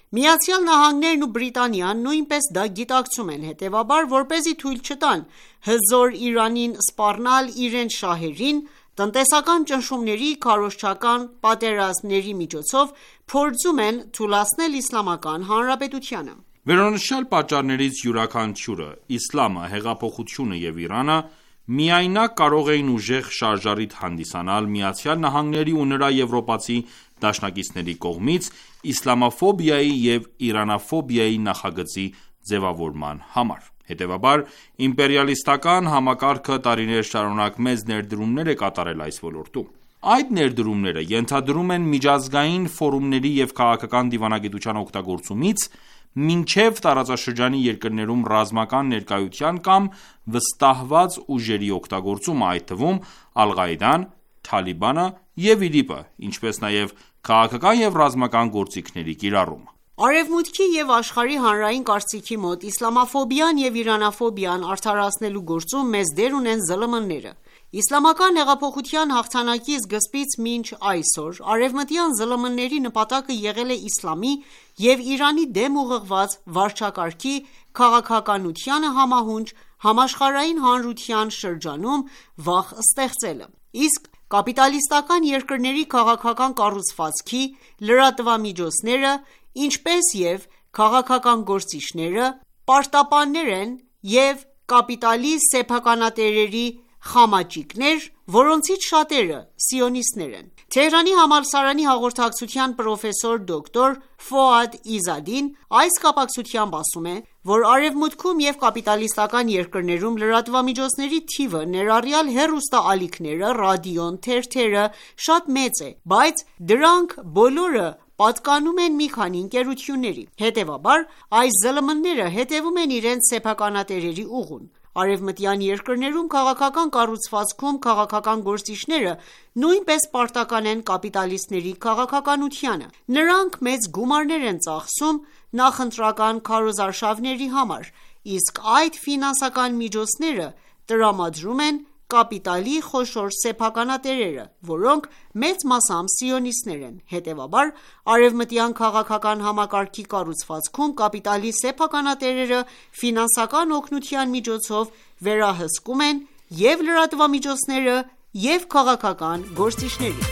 Speaker 6: Միացյալ Նահանգներն ու Բրիտանիան նույնպես դա գիտակցում են, հետևաբար, որպեսզի թույլ չտան հզոր Իրանին սպառնալ իրենց շահերին, տնտեսական ճնշումների, քարոզչական պատերազմների միջոցով փորձում են թուլացնել Իսլամական Հանրապետությանը։
Speaker 1: Վերոնշյալ պատճառներից յուրաքանչյուրը՝ իսլամը, հեղափոխությունը և Իրանը, միայնակ կարող էին ուժեղ շարժառիթ հանդիսանալ ԱՄՆ-ի ու նրա եվրոպացի դաշնակիցների կողմից իսլամաֆոբիայի և իրանաֆոբիայի նախագծի ձևավորման համար։ Հետևաբար, իմպերիալիստական համակարգը տարիներ շարունակ մեծ ներդրումներ է կատարել այս ոլորտում։ Այդ ներդրումները ենթադրում են միջազգային ֆորումների և քաղաքական դիվանագիտության օգտագործումից մինչև տարածաշրջանի երկրներում ռազմական ներկայության կամ վստահված ուժերի օգտագործումը, այդ թվում Ալ-Ղաիդան, Թալիբանը և ԻԼԻՊ-ը, ինչպես նաև քաղաքական և ռազմական գործիքների կիրառումը։
Speaker 6: Արևմուտքի և աշխարհի հանրային կարծիքի մոտ իսլամաֆոբիան և իրանաֆոբիան արդարացնելու գործում մեծ դեր ունեն ԶԼՄ-ները։ Իսլամական հեղափոխության հաղթանակի սկզբից մինչ այսօր արևմտյան ԶԼՄ-ների նպատակը եղել է իսլամի և Իրանի դեմ ուղղված վարչակարգի քաղաքականությանը համահունչ համաշխարհային հանրության շրջանում վախ ստեղծելը, իսկ կապիտալիստական երկրների քաղաքական կառուցվածքի, լրատվամիջոցները, ինչպես և քաղաքական գործիչները պարտապաններ են և կապիտալի սեփականատերերի խամաճիկներ, որոնցից շատերը սիոնիստներ են։ Թեհրանի համալսարանի հաղորդակցության պրոֆեսոր դոկտոր Ֆոադ Իզադին այս կապակցությամբ ասում է, որ Արևմուտքում և կապիտալիստական երկրներում լրատվամիջոցների թիվը, ներառյալ հեռուստաալիքները, ռադիոն, թերթերը, շատ մեծ է, բայց դրանք բոլորը պատկանում են մի քանի ընկերությունների։ Հետևաբար, այս ԶԼՄ-ները հետևում են իրենց սեփականատերերի ուղուն։ Արևմտյան երկրներում քաղաքական կառուցվածքում քաղաքական գործիչները նույնպես պարտական են կապիտալիստների քաղաքականությանը։ Նրանք մեծ գումարներ են ծախսում նախընտրական քարոզարշավների համար, իսկ այդ ֆինանսական միջոցները տրամադրում են կապիտալի խոշոր սեփականատերերը, որոնք մեծ մասամբ սիոնիստներ են։ Հետևաբար, արևմտյան քաղաքական համակարգի կառուցվածքում կապիտալի սեփականատերերը ֆինանսական օգնության միջոցով վերահսկում են և լրատվամիջոցները, և քաղաքական գործիչներին։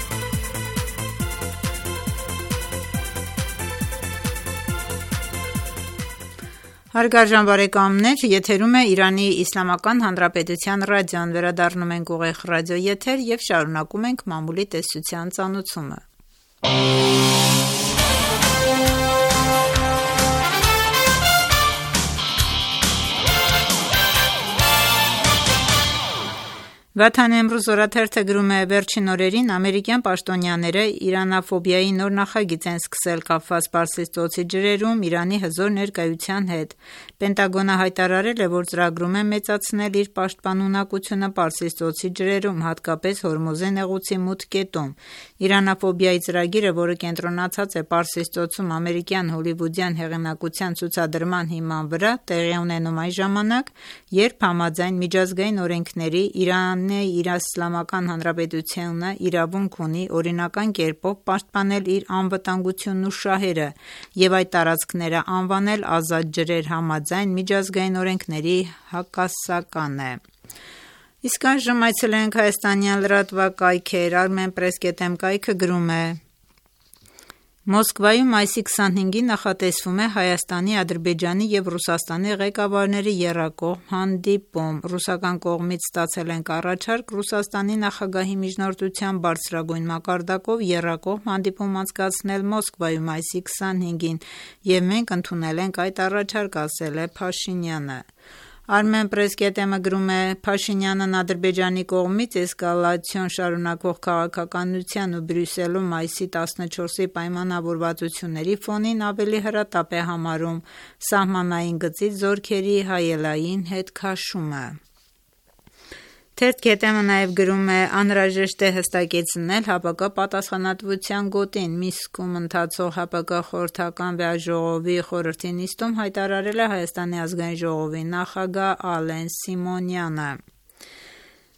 Speaker 2: Հարգարժան բարեկամներ, եթերում է Իրանի Իսլամական Հանրապետության ռադիոն, վերադառնում ենք ուղիղ ռադիոեթեր և շարունակում ենք մամուլի տեսության ծանոթումը։ Վաթան Էմրուզ օրաթերթը գրում է. «Վերջին օրերին ամերիկյան պաշտոնյաները իրանաֆոբիայի նոր նախագիծ են սկսել կապված Պարսից ծոցի ջրերում Իրանի հզոր ներկայության հետ։ Պենտագոնը հայտարարել է, որ ծրագրում է մեծացնել իր պաշտպանունակությունը Պարսից ծոցի ջրերում, հատկապես Հորմուզի նեղուցի մութ կետում։ Իրանաֆոբիայի ծրագիրը, որը կենտրոնացած է Պարսից ծոցում ամերիկյան հոլիվուդյան հեղինակության ցուցադրման հիման վրա, տեղի է ունենում այն ժամանակ, երբ համաձայն միջազգային օրենքների Իրանն Իսլամական Հանրապետությունը իրավունք ունի օրինական կերպով պաշտպանել իր անվտանգությունն ու շահերը և այդ տարածքները անվանել ազատ ջրեր համաձայն միջազգային օրենքների հակասական է»։ Իսկ այժմ այցելենք հայաստանյան լրատվակայքեր։ Armenpress կետ em կայքը գրում է. Մոսկվայում մայիսի քսանհինգին նախատեսվում է Հայաստանի, Ադրբեջանի և Ռուսաստանի ղեկավարների եռակողմ հանդիպում։ Ռուսական կողմից ստացել ենք առաջարկ Ռուսաստանի նախագահի միջնորդությամբ բարձրագույն մակարդակով եռակողմ հանդիպում անցկացնել Մոսկվայում մայիսի քսանհինգին, և մենք ընդունել ենք այդ առաջարկը, ասել է Փաշինյանը։ Armenpress կետ em-ը գրում է. Փաշինյանն Ադրբեջանի կողմից էսկալացիոն շարունակվող քաղաքականության ու Բրյուսելում մայիսի տասնչորսի պայմանավորվածությունների ֆոնին ավելի հրատապ է համարում սահմանային գծից զորքերի հայելային հետ քաշումը։ Թերթ կետ em-ը նաև գրում է. անհրաժեշտ է հստակեցնել ՀԱՊԿ պատասխանատվության գոտին։ Միսկում ընթացող ՀԱՊԿ խորհրդական վեաժողովի խորհրդի նիստում հայտարարել է Հայաստանի ազգային ժողովի նախագահ Ալեն Սիմոնյանը։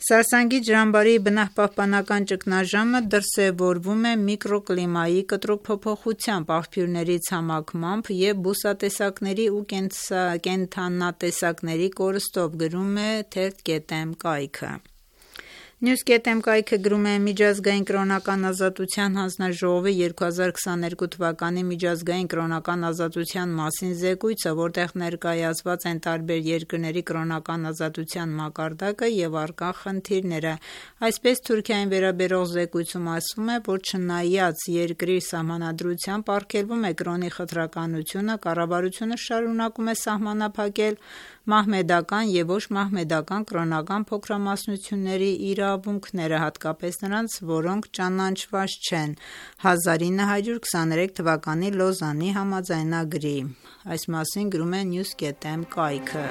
Speaker 2: Սարսանգի ջրամբարի բնապահպանական ճգնաժամը դրսևորվում է միկրոկլիմայի կտրուկ փոփոխությամբ, աղբյուրների ցամաքմամբ և բուսատեսակների ու կենդանատեսակների կորստով, գրում է թերթ.am կայքը: News.am կայքը գրում է. Միջազգային կրոնական ազատության հանձնաժողովի երկու հազար քսաներկու թվականի միջազգային կրոնական ազատության մասին զեկույցը, որտեղ ներկայացված են տարբեր երկրների կրոնական ազատության մակարդակը և առկա խնդիրները: Այսպես, Թուրքիային վերաբերող զեկույցում ասվում է, որ չնայած երկրի սահմանադրությամբ արգելվում է կրոնի խտրականությունը, կառավարությունը շարունակում է սահմանափակել մահմեդական և ոչ մահմեդական կրոնական փոքրամասնությունների իրավունքները, հատկապես նրանց, որոնք ճանաչված չեն հազար ինը հարյուր քսաներեք թվականի Լոզանի համաձայնագրի: Այս մասին գրում է News.am կայքը: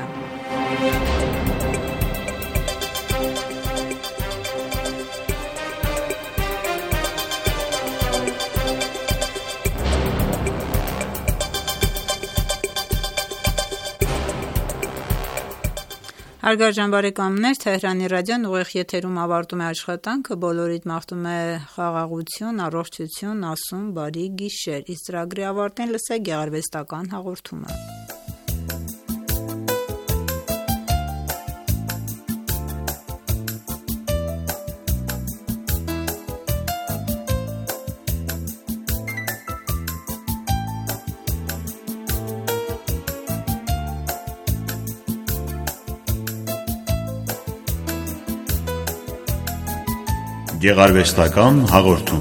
Speaker 2: Հարգարժան բարեկամներ, Թեհրանի ռադիոն ուղիղ եթերում ավարտում է աշխատանքը: Բոլորիդ մաղթում է խաղաղություն, առողջություն, ասում բարի գիշեր: Իսկ ծրագրի ավարտին լսեք գեղարվեստական հաղորդումը:
Speaker 7: Գեղարվեստական հաղորդում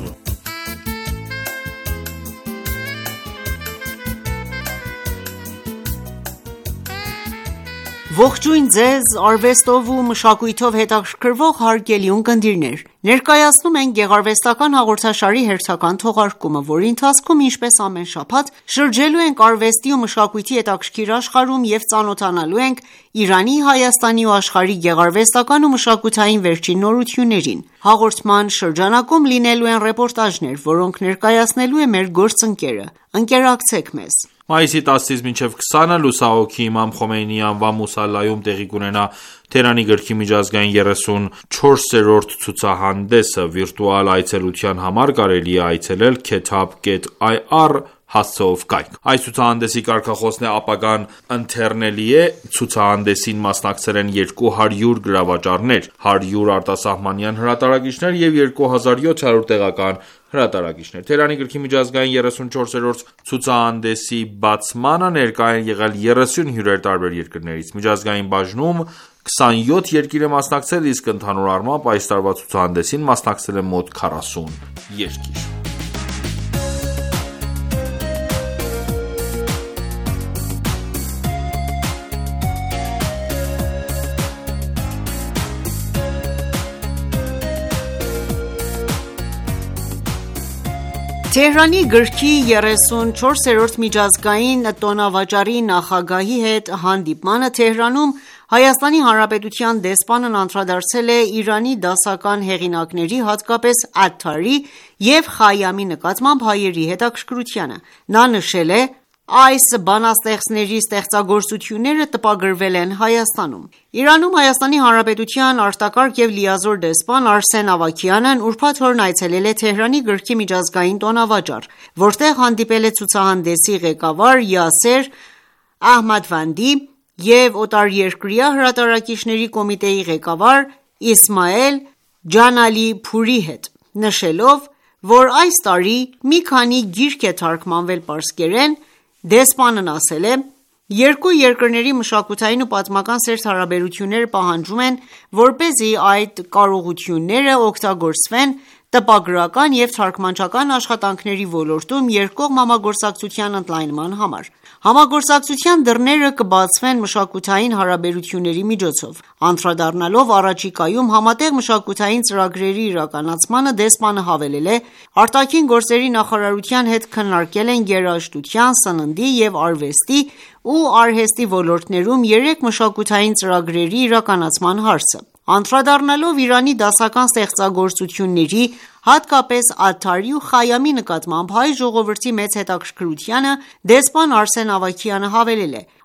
Speaker 6: Ողջույն ձեզ արվեստով ու մշակույթով հետաքրքրվող հարգելի ունկնդիրներ: Ներկայացնում ենք գեղարվեստական հաղորդաշարի հերթական թողարկումը, որի ընթացքում, ինչպես ամեն շաբաթ, շրջելու ենք արվեստի ու մշակույթի հետաքրքիր աշխարհում և ծանոթանալու ենք Իրանի, Հայաստանի ու աշխարհի գեղարվեստական ու մշակութային վերջին նորություններին: Հաղորդման շրջանակում լինելու են ռեպորտաժներ, որոնք ներկայացնելու է մեր գործընկերը: Ընկերակցեք մեզ:
Speaker 1: Մայիսի տասնից մինչև քսանը լուսահոգի Իմամ Խոմեյնիի անվան մուսալայում տեղի կունենա Թեհրանի գրքի միջազգային երեսունչորսերորդ ցուցահանդեսը: Վիրտուալ այցելության համար կարելի է այցելել քեթաբ կետ այ առ հասցեով կայք: Այս ցուցահանդեսի կարգախոսն է «Ապագան ընթեռնելի է»: Ցուցահանդեսին մասնակցել են երկու հարյուր գրավաճառներ, հարյուր արտասահմանյան հրատարակիչներ և երկու հազար յոթ հարյուր տեղական հրատարակիչներ: Թեհրանի գրքի միջազգային երեսունչորսերորդ ցուցահանդեսի բացմանը ներկա են եղել երեսուն հյուրեր տարբեր երկրներից: Միջազգային բաժնում քսանյոթ երկիր է մասնակցել, իսկ ընդհանուր առմամբ այս տարվա ցուցահանդեսին մասնակցել է մոտ քառասուն երկիր:
Speaker 6: Թեհրանի գրքի երեսունչորսերորդ միջազգային տոնավաճառի նախագահի հետ հանդիպմանը Թեհրանում Հայաստանի Հանրապետության դեսպանն անդրադարձել է Իրանի դասական հեղինակների, հատկապես Աթթարի և Խայամի նկատմամբ հայերի հետաքրքրությանը: Նա նշել է. «Այս բանաստեղծների ստեղծագործությունները տպագրվել են Հայաստանում»: Իրանում Հայաստանի Հանրապետության արտակարգ և լիազոր դեսպան Արսեն Ավագյանն ուրբաթ օրն այցելել է Թեհրանի գրքի միջազգային տոնավաճառ, որտեղ հանդիպել է ցուցահանդեսի ղեկավար Յասեր Ահմադվանդի և օտարերկրյա հրատարակիչների կոմիտեի ղեկավար Իսմայել Ջանալիփուրի հետ, նշելով, որ այս տարի մի քանի գիրք է թարգմանվել պարսկերեն: Դեսպանն ասել է. «Երկու երկրների մշակութային ու պատմական սերտ հարաբերությունները պահանջում են, որպեսզի այդ կարողությունները օգտագործվեն տպագրական և թարգմանչական աշխատանքների ոլորտում երկկողմ համագործակցության ընդլայնման համար: Համագործակցության դռները կբացվեն մշակութային հարաբերությունների միջոցով»: Անդրադառնալով առաջիկայում համատեղ մշակութային ծրագրերի իրականացմանը, դեսպանը հավելել է. «Արտաքին գործերի նախարարության հետ քննարկել ենք երաժշտության, սննդի և արվեստի ու արհեստի ոլորտներում երեք մշակութային ծրագրերի իրականացման հարցը»: Անդրադառնալով Իրանի դասական ստեղծագործությունների, հատկապես Աթթարի ու Խայամի նկատմամբ հայ ժողովրդի մեծ հետաքրքրությանը, դեսպան Արսեն Ավագյանը հավելել է.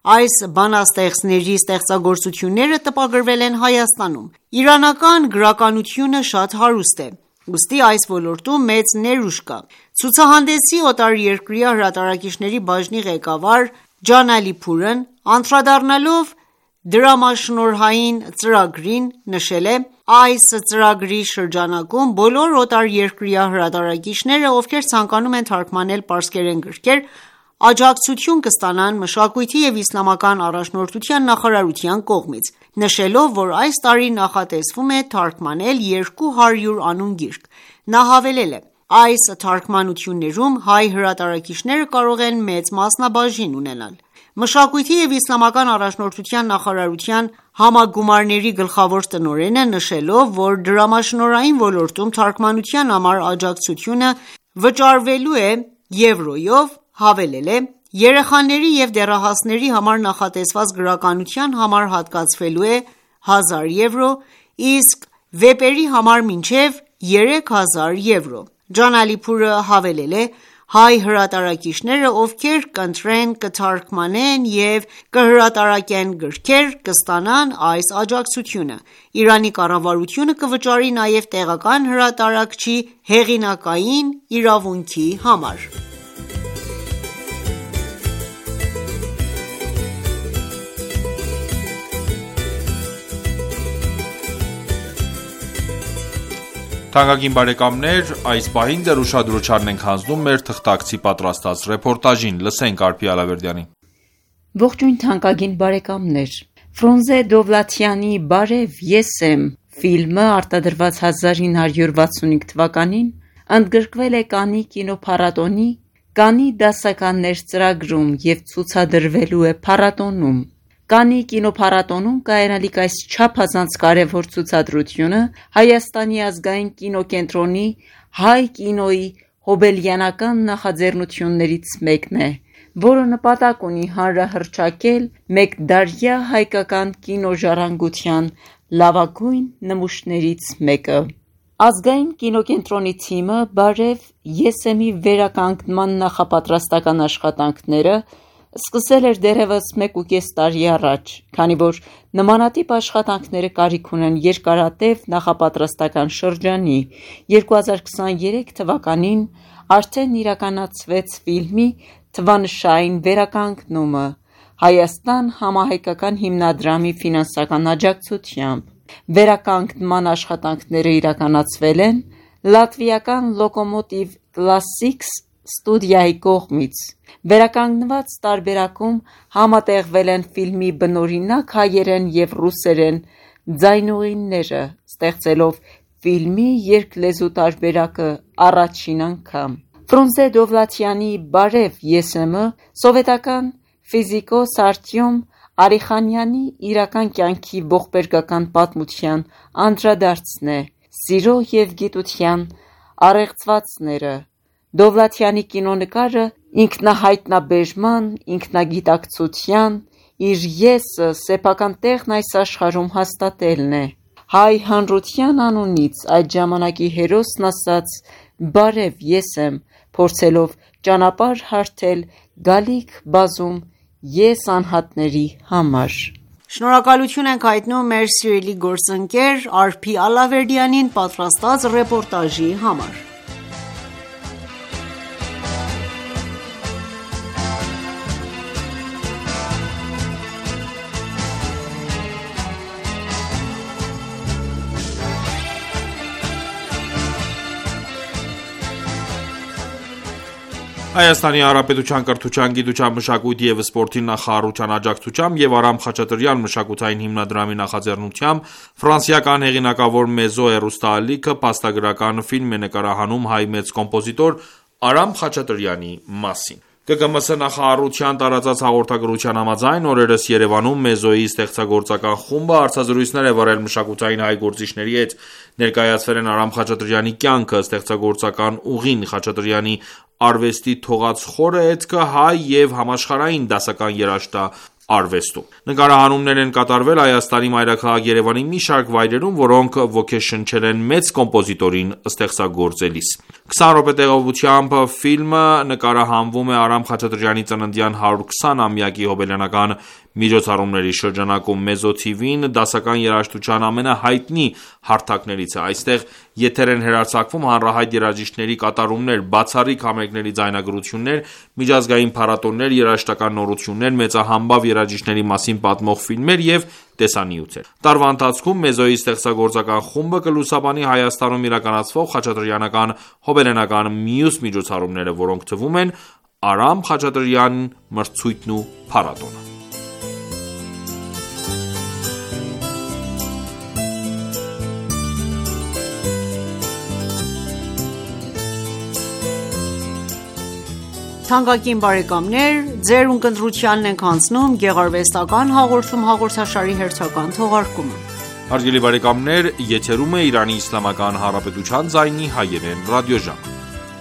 Speaker 6: Այս բանաստեղծների ստեղծագործությունները տպագրվել են Հայաստանում։ Իրանական գրականությունը շատ հարուստ է, ուստի այս ոլորտում մեծ ներուժ կա։ Ցուցահանդեսի օտարերկրյա հրատարակիչների բաժնի ղեկավար Ջանալիփուրն անդրադառնալով դրամաշնորհային ծրագրին նշել է.«Այս ծրագրի շրջանակում բոլոր օտարերկրյա հրատարակիչները, ովքեր ցանկանում են թարգմանել պարսկերեն գրքեր, աջակցություն կստանան Մշակույթի և իսլամական առաջնորդության նախարարության կողմից», նշելով, որ այս տարի նախատեսվում է թարգմանել երկու հարյուր անուն գիրք։ Նա հավելել է.«Այս թարգմանություններում հայ հրատարակիչները կարող են մեծ մասնաբաժին ունենալ»։ Մշակույթի և իսլամական առաջնորդության նախարարության համագումարների գլխավոր տնօրենը նշելով, որ դրամաշնորհային ոլորտում թարգմանության համար աջակցությունը վճարվելու է եվրոյով, հավելել է.«Երեխաների և դեռահասների համար նախատեսված գրականության համար հատկացվելու է հազար եվրո, իսկ վեպերի համար մինչև երեք հազար եվրո»։ Ջանալիփուրը հավելել է.«Հայ հրատարակիչները, ովքեր կընտրեն, կթարգմանեն և կհրատարակեն գրքեր, կստանան այս աջակցությունը։ Իրանի կառավարությունը կվճարի նաև տեղական հրատարակչի հեղինակային իրավունքի համար»։
Speaker 1: Թանկագին բարեկամներ, այս պահին դեռ ուշադրությանն ենք հանձնում մեր թղթակցի պատրաստած ռեպորտաժին։ Լսենք Արփի Ալավերդյանին։
Speaker 8: Ողջույն թանկագին բարեկամներ, Ֆրունզե Դովլաթյանի «Բարև ես եմ» ֆիլմը արտադրված հազար ինը հարյուր վաթսունհինգ թվականին ընդգրկվել է Կաննի կինոփառատոնի Կաննի դասականներ ծրագրում և ցուցադրվելու է փառատոնում։ Կաննի կինոփառատոնում կայանալիք այս չափազանց կարևոր ցուցադրությունը Հայաստանի ազգային կինոկենտրոնի հայ կինոյի հոբելյանական նախաձեռնություններից մեկն է, որը նպատակ ունի հանրահռչակել մեկդարյա հայկական կինոժառանգության լավագույն նմուշներից մեկը։ Ազգային կինոկենտրոնի թիմը «Բարև ես եմ»-ի վերականգնման նախապատրաստական աշխատանքները սկսել էր դեռևս մեկ ու կես տարի առաջ, քանի որ նմանատիպ աշխատանքները կարիք ունեն երկարատև նախապատրաստական շրջանի։ երկու հազար քսաներեք թվականին արդեն իրականացվեց ֆիլմի թվանշային վերականգնումը Հայաստան համահայկական հիմնադրամի ֆինանսական աջակցությամբ։ Վերականգնման աշխատանքները իրականացվել են լատվիական Lokomotiv Classics ստուդիայի կողմից։ Վերականգնված տարբերակում համատեղվել են ֆիլմի բնօրինակ հայերեն և ռուսերեն ձայնուղիները, ստեղծելով ֆիլմի երկլեզու տարբերակը առաջին անգամ։ Ֆրունզե Դովլաթյանի «Բարև ես եմ»-ը սովետական ֆիզիկոս Արտյոմ Արիխանյանի իրական կյանքի ողբերգական պատմության անդրադարձն է։ Սիրո և գիտության առեղծվածները։ Դովլաթյանի կինոնկարը ինքնահայտնաբերման, ինքնագիտակցության, իր եսը սեփական տեղն այս աշխարհում հաստատելն է։ Հայ հանրության անունից այդ ժամանակի հերոսն ասաց «Բարև ես եմ», փորձելով ճանապարհ հարթել գալիք բազում ես անհատների համար։
Speaker 6: Շնորհակալություն ենք հայտնում մեր սիրելի գործընկեր Արփի Ալավերդյանին պատրաստած ռեպորտաժի համար։
Speaker 1: Հայաստանի Հանրապետության կրթության, գիտության, մշակույթի և սպորտի նախարարության աջակցությամբ և Արամ Խաչատրյան մշակութային հիմնադրամի նախաձեռնությամբ ֆրանսիական հեղինակավոր Մեզո հեռուստաալիքը փաստագրական ֆիլմ է նկարահանում հայ մեծ կոմպոզիտոր Արամ Խաչատրյանի մասին։ Կը կը эմ эս նախարարության տարածած հաղորդագրության համաձայն օրերս Երևանում Մեզոյի ստեղծագործական խումբը հարցազրույցներ է վարել մշակութային հայ գործիչների հետ, ներկայացվել են Արամ Խաչատրյանի կյանքը, ստեղծագործական ուղին, Խաչատրյանի արվեստի թողած խորը հետքը հայ և համաշխարհային դասական երաժշտարվեստում։ Նկարահանումներ են կատարվել Հայաստանի մայրաքաղաք Երևանի մի շարք վայրերում, որոնք ոգեշնչել են մեծ կոմպոզիտորին ստեղծագործելիս։ քսան րոպե տևողությամբ ֆիլմը նկարահանվում է Արամ Խաչատրյանի ծննդյան հարյուր քսան-ամյակի հոբելյանական միջոցառումների շրջանակում։ Մեզո թի վին դասական երաժշտության ամենահայտնի հարթակներից է։ Այստեղ եթեր են հեռարձակվում հանրահայտ երաժիշտների կատարումներ, բացառիկ համերգների ձայնագրություններ, միջազգային փառատոներ, երաժշտական նորություններ, մեծահամբավ երաժիշտների մասին պատմող ֆիլմեր և տեսանյութեր։ Տարվա ընթացքում Մեզոյի ստեղծագործական խումբը կլուսաբանի Հայաստանում իրականացվող խաչատրյանական հոբելյանական մյուս միջոցառումները, որոնք թվում են Արամ Խաչատրյան մրցույթն ու փառատոնը։
Speaker 6: Թանկագին բարեկամներ, ձեր ունկնդրությանն ենք հանձնում գեղարվեստական հաղորդում հաղորդաշարի հերթական թողարկումը։
Speaker 1: Հարգելի բարեկամներ, եթերում է Իրանի Իսլամական Հանրապետության ձայնի հայերեն ռադիոժամ։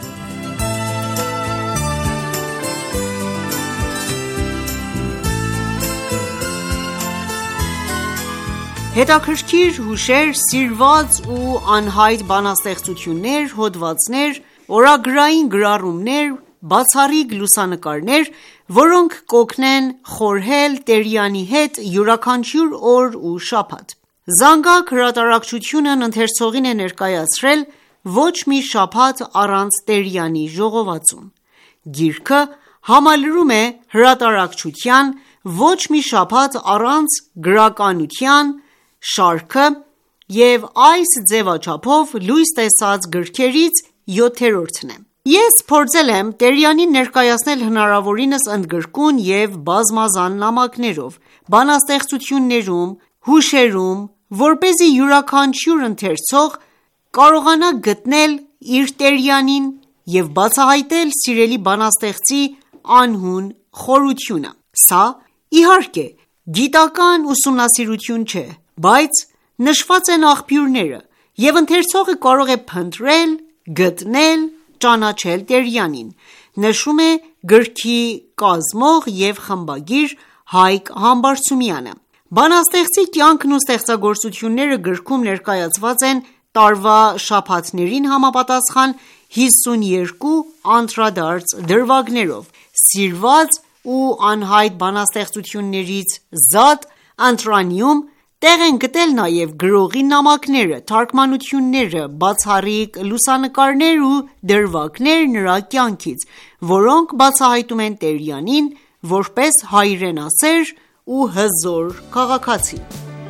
Speaker 6: Հետաքրքիր հուշեր, սիրված ու անհայտ բանաստեղծություններ, հոդվածներ, օրագրային գրառումներ, բացառիկ լուսանկարներ, որոնք կօգնեն խորհել Տերյանի հետ յուրաքանչյուր օր ու շաբաթ։ Զանգակ հրատարակչությունն ընթերցողին է ներկայացրել ոչ մի շաբաթ առանց Տերյանի ժողովածուն։ Գիրքը համալրում է հրատարակչության ոչ մի շաբաթ առանց գրականության շարքը և այս ձևաչափով լույս տեսած գրքերից յոթերորդն է։ Ես փորձել եմ Տերյանին ներկայացնել հնարավորինս ընդգրկուն և բազմազան նամակներով, բանաստեղծություններում, հուշերում, որպեսզի յուրաքանչյուր ընթերցող կարողանա գտնել իր Տերյանին և բացահայտել սիրելի բանաստեղծի անհուն խորությունը։ Սա, իհարկե, գիտական ուսումնասիրություն չէ, բայց նշված են աղբյուրները, և ընթերցողը կարող է փնտրել, գտնել, ճանաչել Տերյանին, նշում է գրքի կազմող և խմբագիր Հայկ Համբարձումյանը։ Բանաստեղծի կյանքն ու ստեղծագործությունները գրքում ներկայացված են տարվա շաբաթներին համապատասխան հիսունյոթ անդրադարձ դրվագներով։ Սիրված ու անհայտ բանաստեղծություններից զատ ընտրանյում տեղ են գտել նաև գրողի նամակները, թարգմանությունները, բացառիկ լուսանկարներ ու դրվագներ նրա կյանքից, որոնք բացահայտում են Տերյանին որպես հայրենասեր ու հզոր քաղաքացի։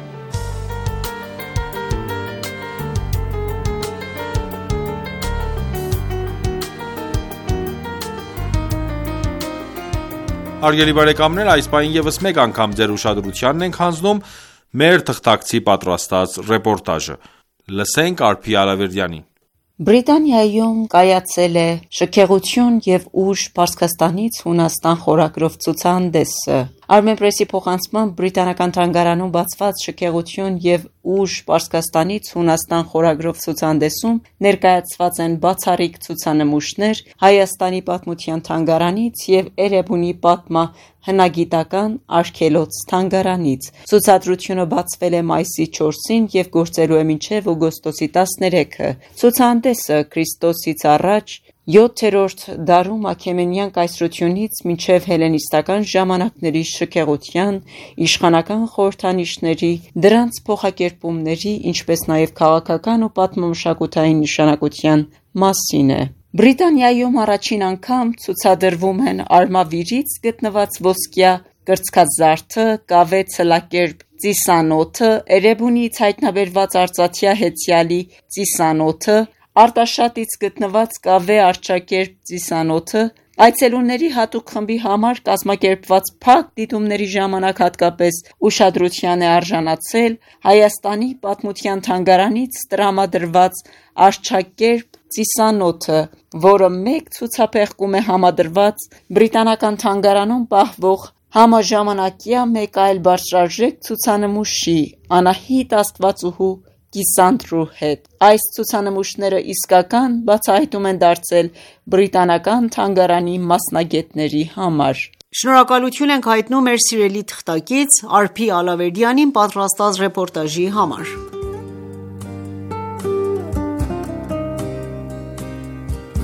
Speaker 1: Հարգելի բարեկամներ, այս պահին ևս մեկ անգամ ձեր ուշադրությանն ենք հանձնում մեր թղթակցի պատրաստած ռեպորտաժը։ Լսենք Արփի Ալավերդյանի։
Speaker 8: Բրիտանիայում կայացել է «Շքեղություն և ուժ Պարսկաստանից Հունաստան» խորագրով ցուցահանդեսը։ Armenpress-ի փոխանցմամբ բրիտանական թանգարանում բացված «Շքեղություն և ուժ Պարսկաստանից Հունաստան» խորագրով ցուցահանդեսում ներկայացված են բացառիկ ցուցանմուշներ Հայաստանի պատմության թանգարանից և Էրեբունի պատմահնագիտական արգելոց թանգարանից։ Ցուցադրությունը բացվել է մայիսի չորսին և գործելու է մինչև օգոստոսի տասներեքը։ Ցուցահանդեսը Քրիստոսից առաջ յոթերորդ դարում Աքեմենյան կայսրությունից մինչև հելլենիստական ժամանակների շքեղության, իշխանական խորհրդանիշների, դրանց փոխակերպումների, ինչպես նաև քաղաքական ու պատմամշակութային նշանակության մասին է։ Բրիտանիայում առաջին անգամ ցուցադրվում են Արմավիրից գտնված ոսկյա կրծքազարդը, կավե ցլակերպ ծիսանոթը, Էրեբունիից հայտնաբերված արծաթյա հեծյալի ծիսանոթը, Արտաշատից գտնված կավե արճակերպ ծիսանոթը, այցելուների հատուկ խմբի համար կազմակերպված փակ դիտումների ժամանակ հատկապես ուշադրության է արժանացել Հայաստանի պատմության թանգարանից տրամադրված արճակերպ ծիսանոթը, որը մեկ ցուցափեղկում է համադրված բրիտանական թանգարանում պահվող համաժամանակյա մեկ այլ բարձրարժեք ցուցանմուշի՝ Անահիտ Աստվածուհու կիսանդրու հետ։ Այս ցուցանմուշները իսկական բացահայտում են դարձել բրիտանական թանգարանի մասնագետների համար։
Speaker 6: Շնորհակալություն ենք հայտնում մեր սիրելի թղթակից Արփի Ալավերդյանին պատրաստած ռեպորտաժի համար։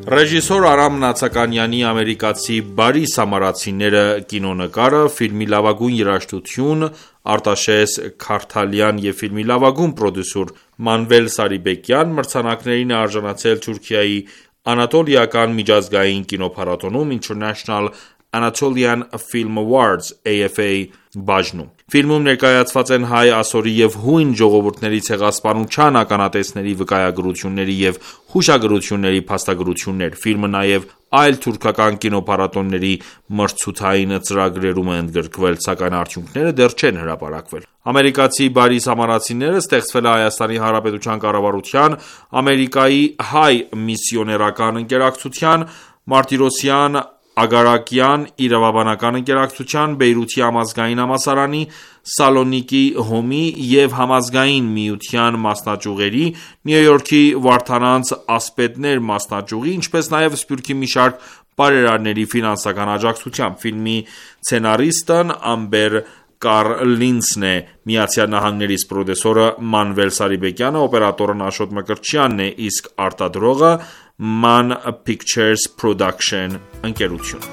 Speaker 1: Ռեժիսոր Արամ Նացականյանի ամերիկացի «Բարի սամարացիները» կինոնկարը, ֆիլմի լավագույն երաժշտություն Արտաշես Քարթալյան և ֆիլմի լավագույն պրոդյուսեր Մանվել Սարիբեկյան մրցանակներին է արժանացել Թուրքիայի Անատոլիական միջազգային կինոփառատոնում International Anatolian Film Awards (A F A) բաժնում։ Ֆիլմում ներկայացված են հայ ասորի և հույն ժողովուրդների ցեղասպանության ականատեսների վկայագրությունների և հուշագրությունների փաստագրություններ։ Ֆիլմը նաև այլ թուրքական կինոփառատոների մրցութային ծրագրերում է ընդգրկվել, սակայն արդյունքները դեռ չեն հրապարակվել։ Ամերիկացի «Բարի սամարացիները» ստեղծվել է Հայաստանի Հանրապետության կառավարության, Ամերիկայի հայ միսիոներական ընկերակցության, Մարտիրոսյան Ագարակյան իրավաբանական ընկերակցության, Բեյրութի համազգային համալսարանի, Սալոնիկի հոմի և Համազգային միության մասնաճյուղերի, Նյու Յորքի Վարդանանց ասպետներ մասնաճյուղի, ինչպես նաև Սփյուռքի մի շարք բարերարների ֆինանսական աջակցությամբ։ Ֆիլմի սցենարիստն Ամբեր Կարլինսն է, Միացյալ Նահանգներից պրոդյուսերը Մանվել Սարիբեկյանը, օպերատորն Աշոտ Մկրտչյանն է, իսկ արտադրողը Ման Pictures Production ընկերություն։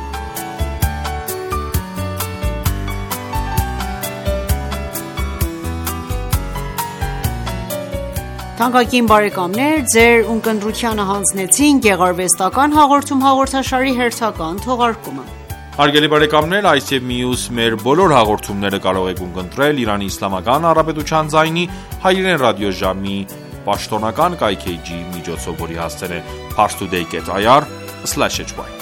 Speaker 6: Թանկագին բարեկամներ, ձեր ունկնդրությանը հանձնեցին գեղարվեստական հաղորդում հաղորդաշարի հերթական թողարկումը։
Speaker 1: Հարգելի բարեկամներ, այս և մյուս մեր բոլոր հաղորդումները կարող եք ունկնդրել Իրանի Իսլամական Հանրապետության ձայնի հայրեն ռադիոժամի պաշտոնական կայքէջի միջոցով, որի հասցեն է parstoday dot i r slash h y։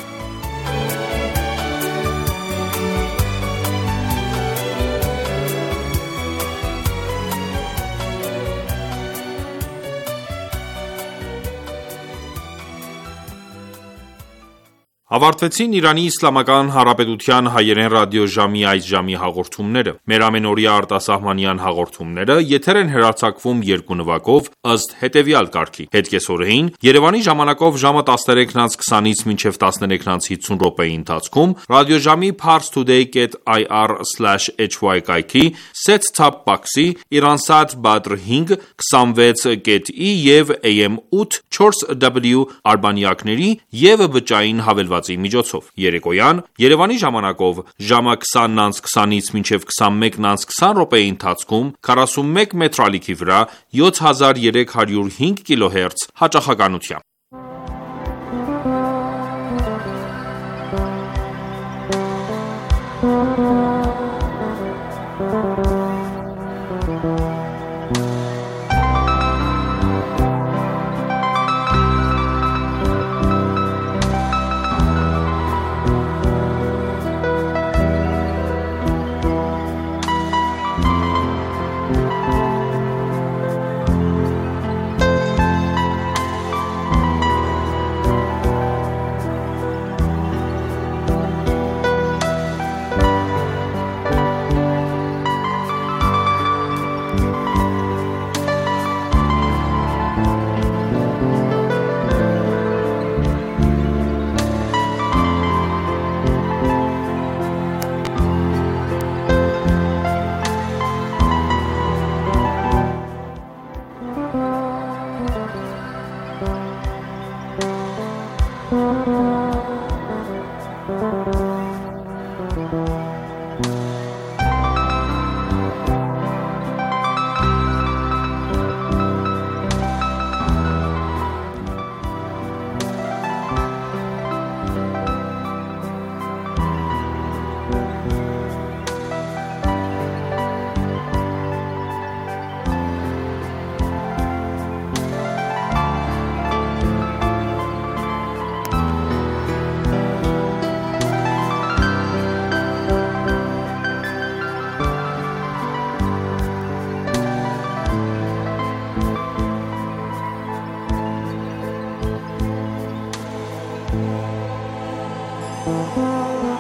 Speaker 1: Ավարտվեցին Իրանի Իսլամական Հանրապետության հայերեն ռադիոժամի այս ժամի հաղորդումները։ Մեր ամենօրյա արտասահմանյան հաղորդումները եթեր են հեռարձակվում երկու նվագով ըստ հետևյալ կարգի։ Հետկեսօրեին Երևանի ժամանակով ժամը տասներեքից քսանից մինչև տասներեքից հիսուն րոպեի ընթացքում ռադիոժամի parstoday dot i r slash h y կայքի set-top box-ի Iransat Badr հինգ, քսանվեց dot i և A M ութ չորս W արբանյակների և բջջային հավելվածի միջոցով։ Երեկոյան Երևանի ժամանակով ժամը քսանից քսանից մինչև քսանմեկից քսան րոպեի ընթացքում քառասունմեկ մետր ալիքի վրա յոթ հազար երեք հարյուր հինգ կիլոհերց հաճախականությամբ։
Speaker 9: Thank you.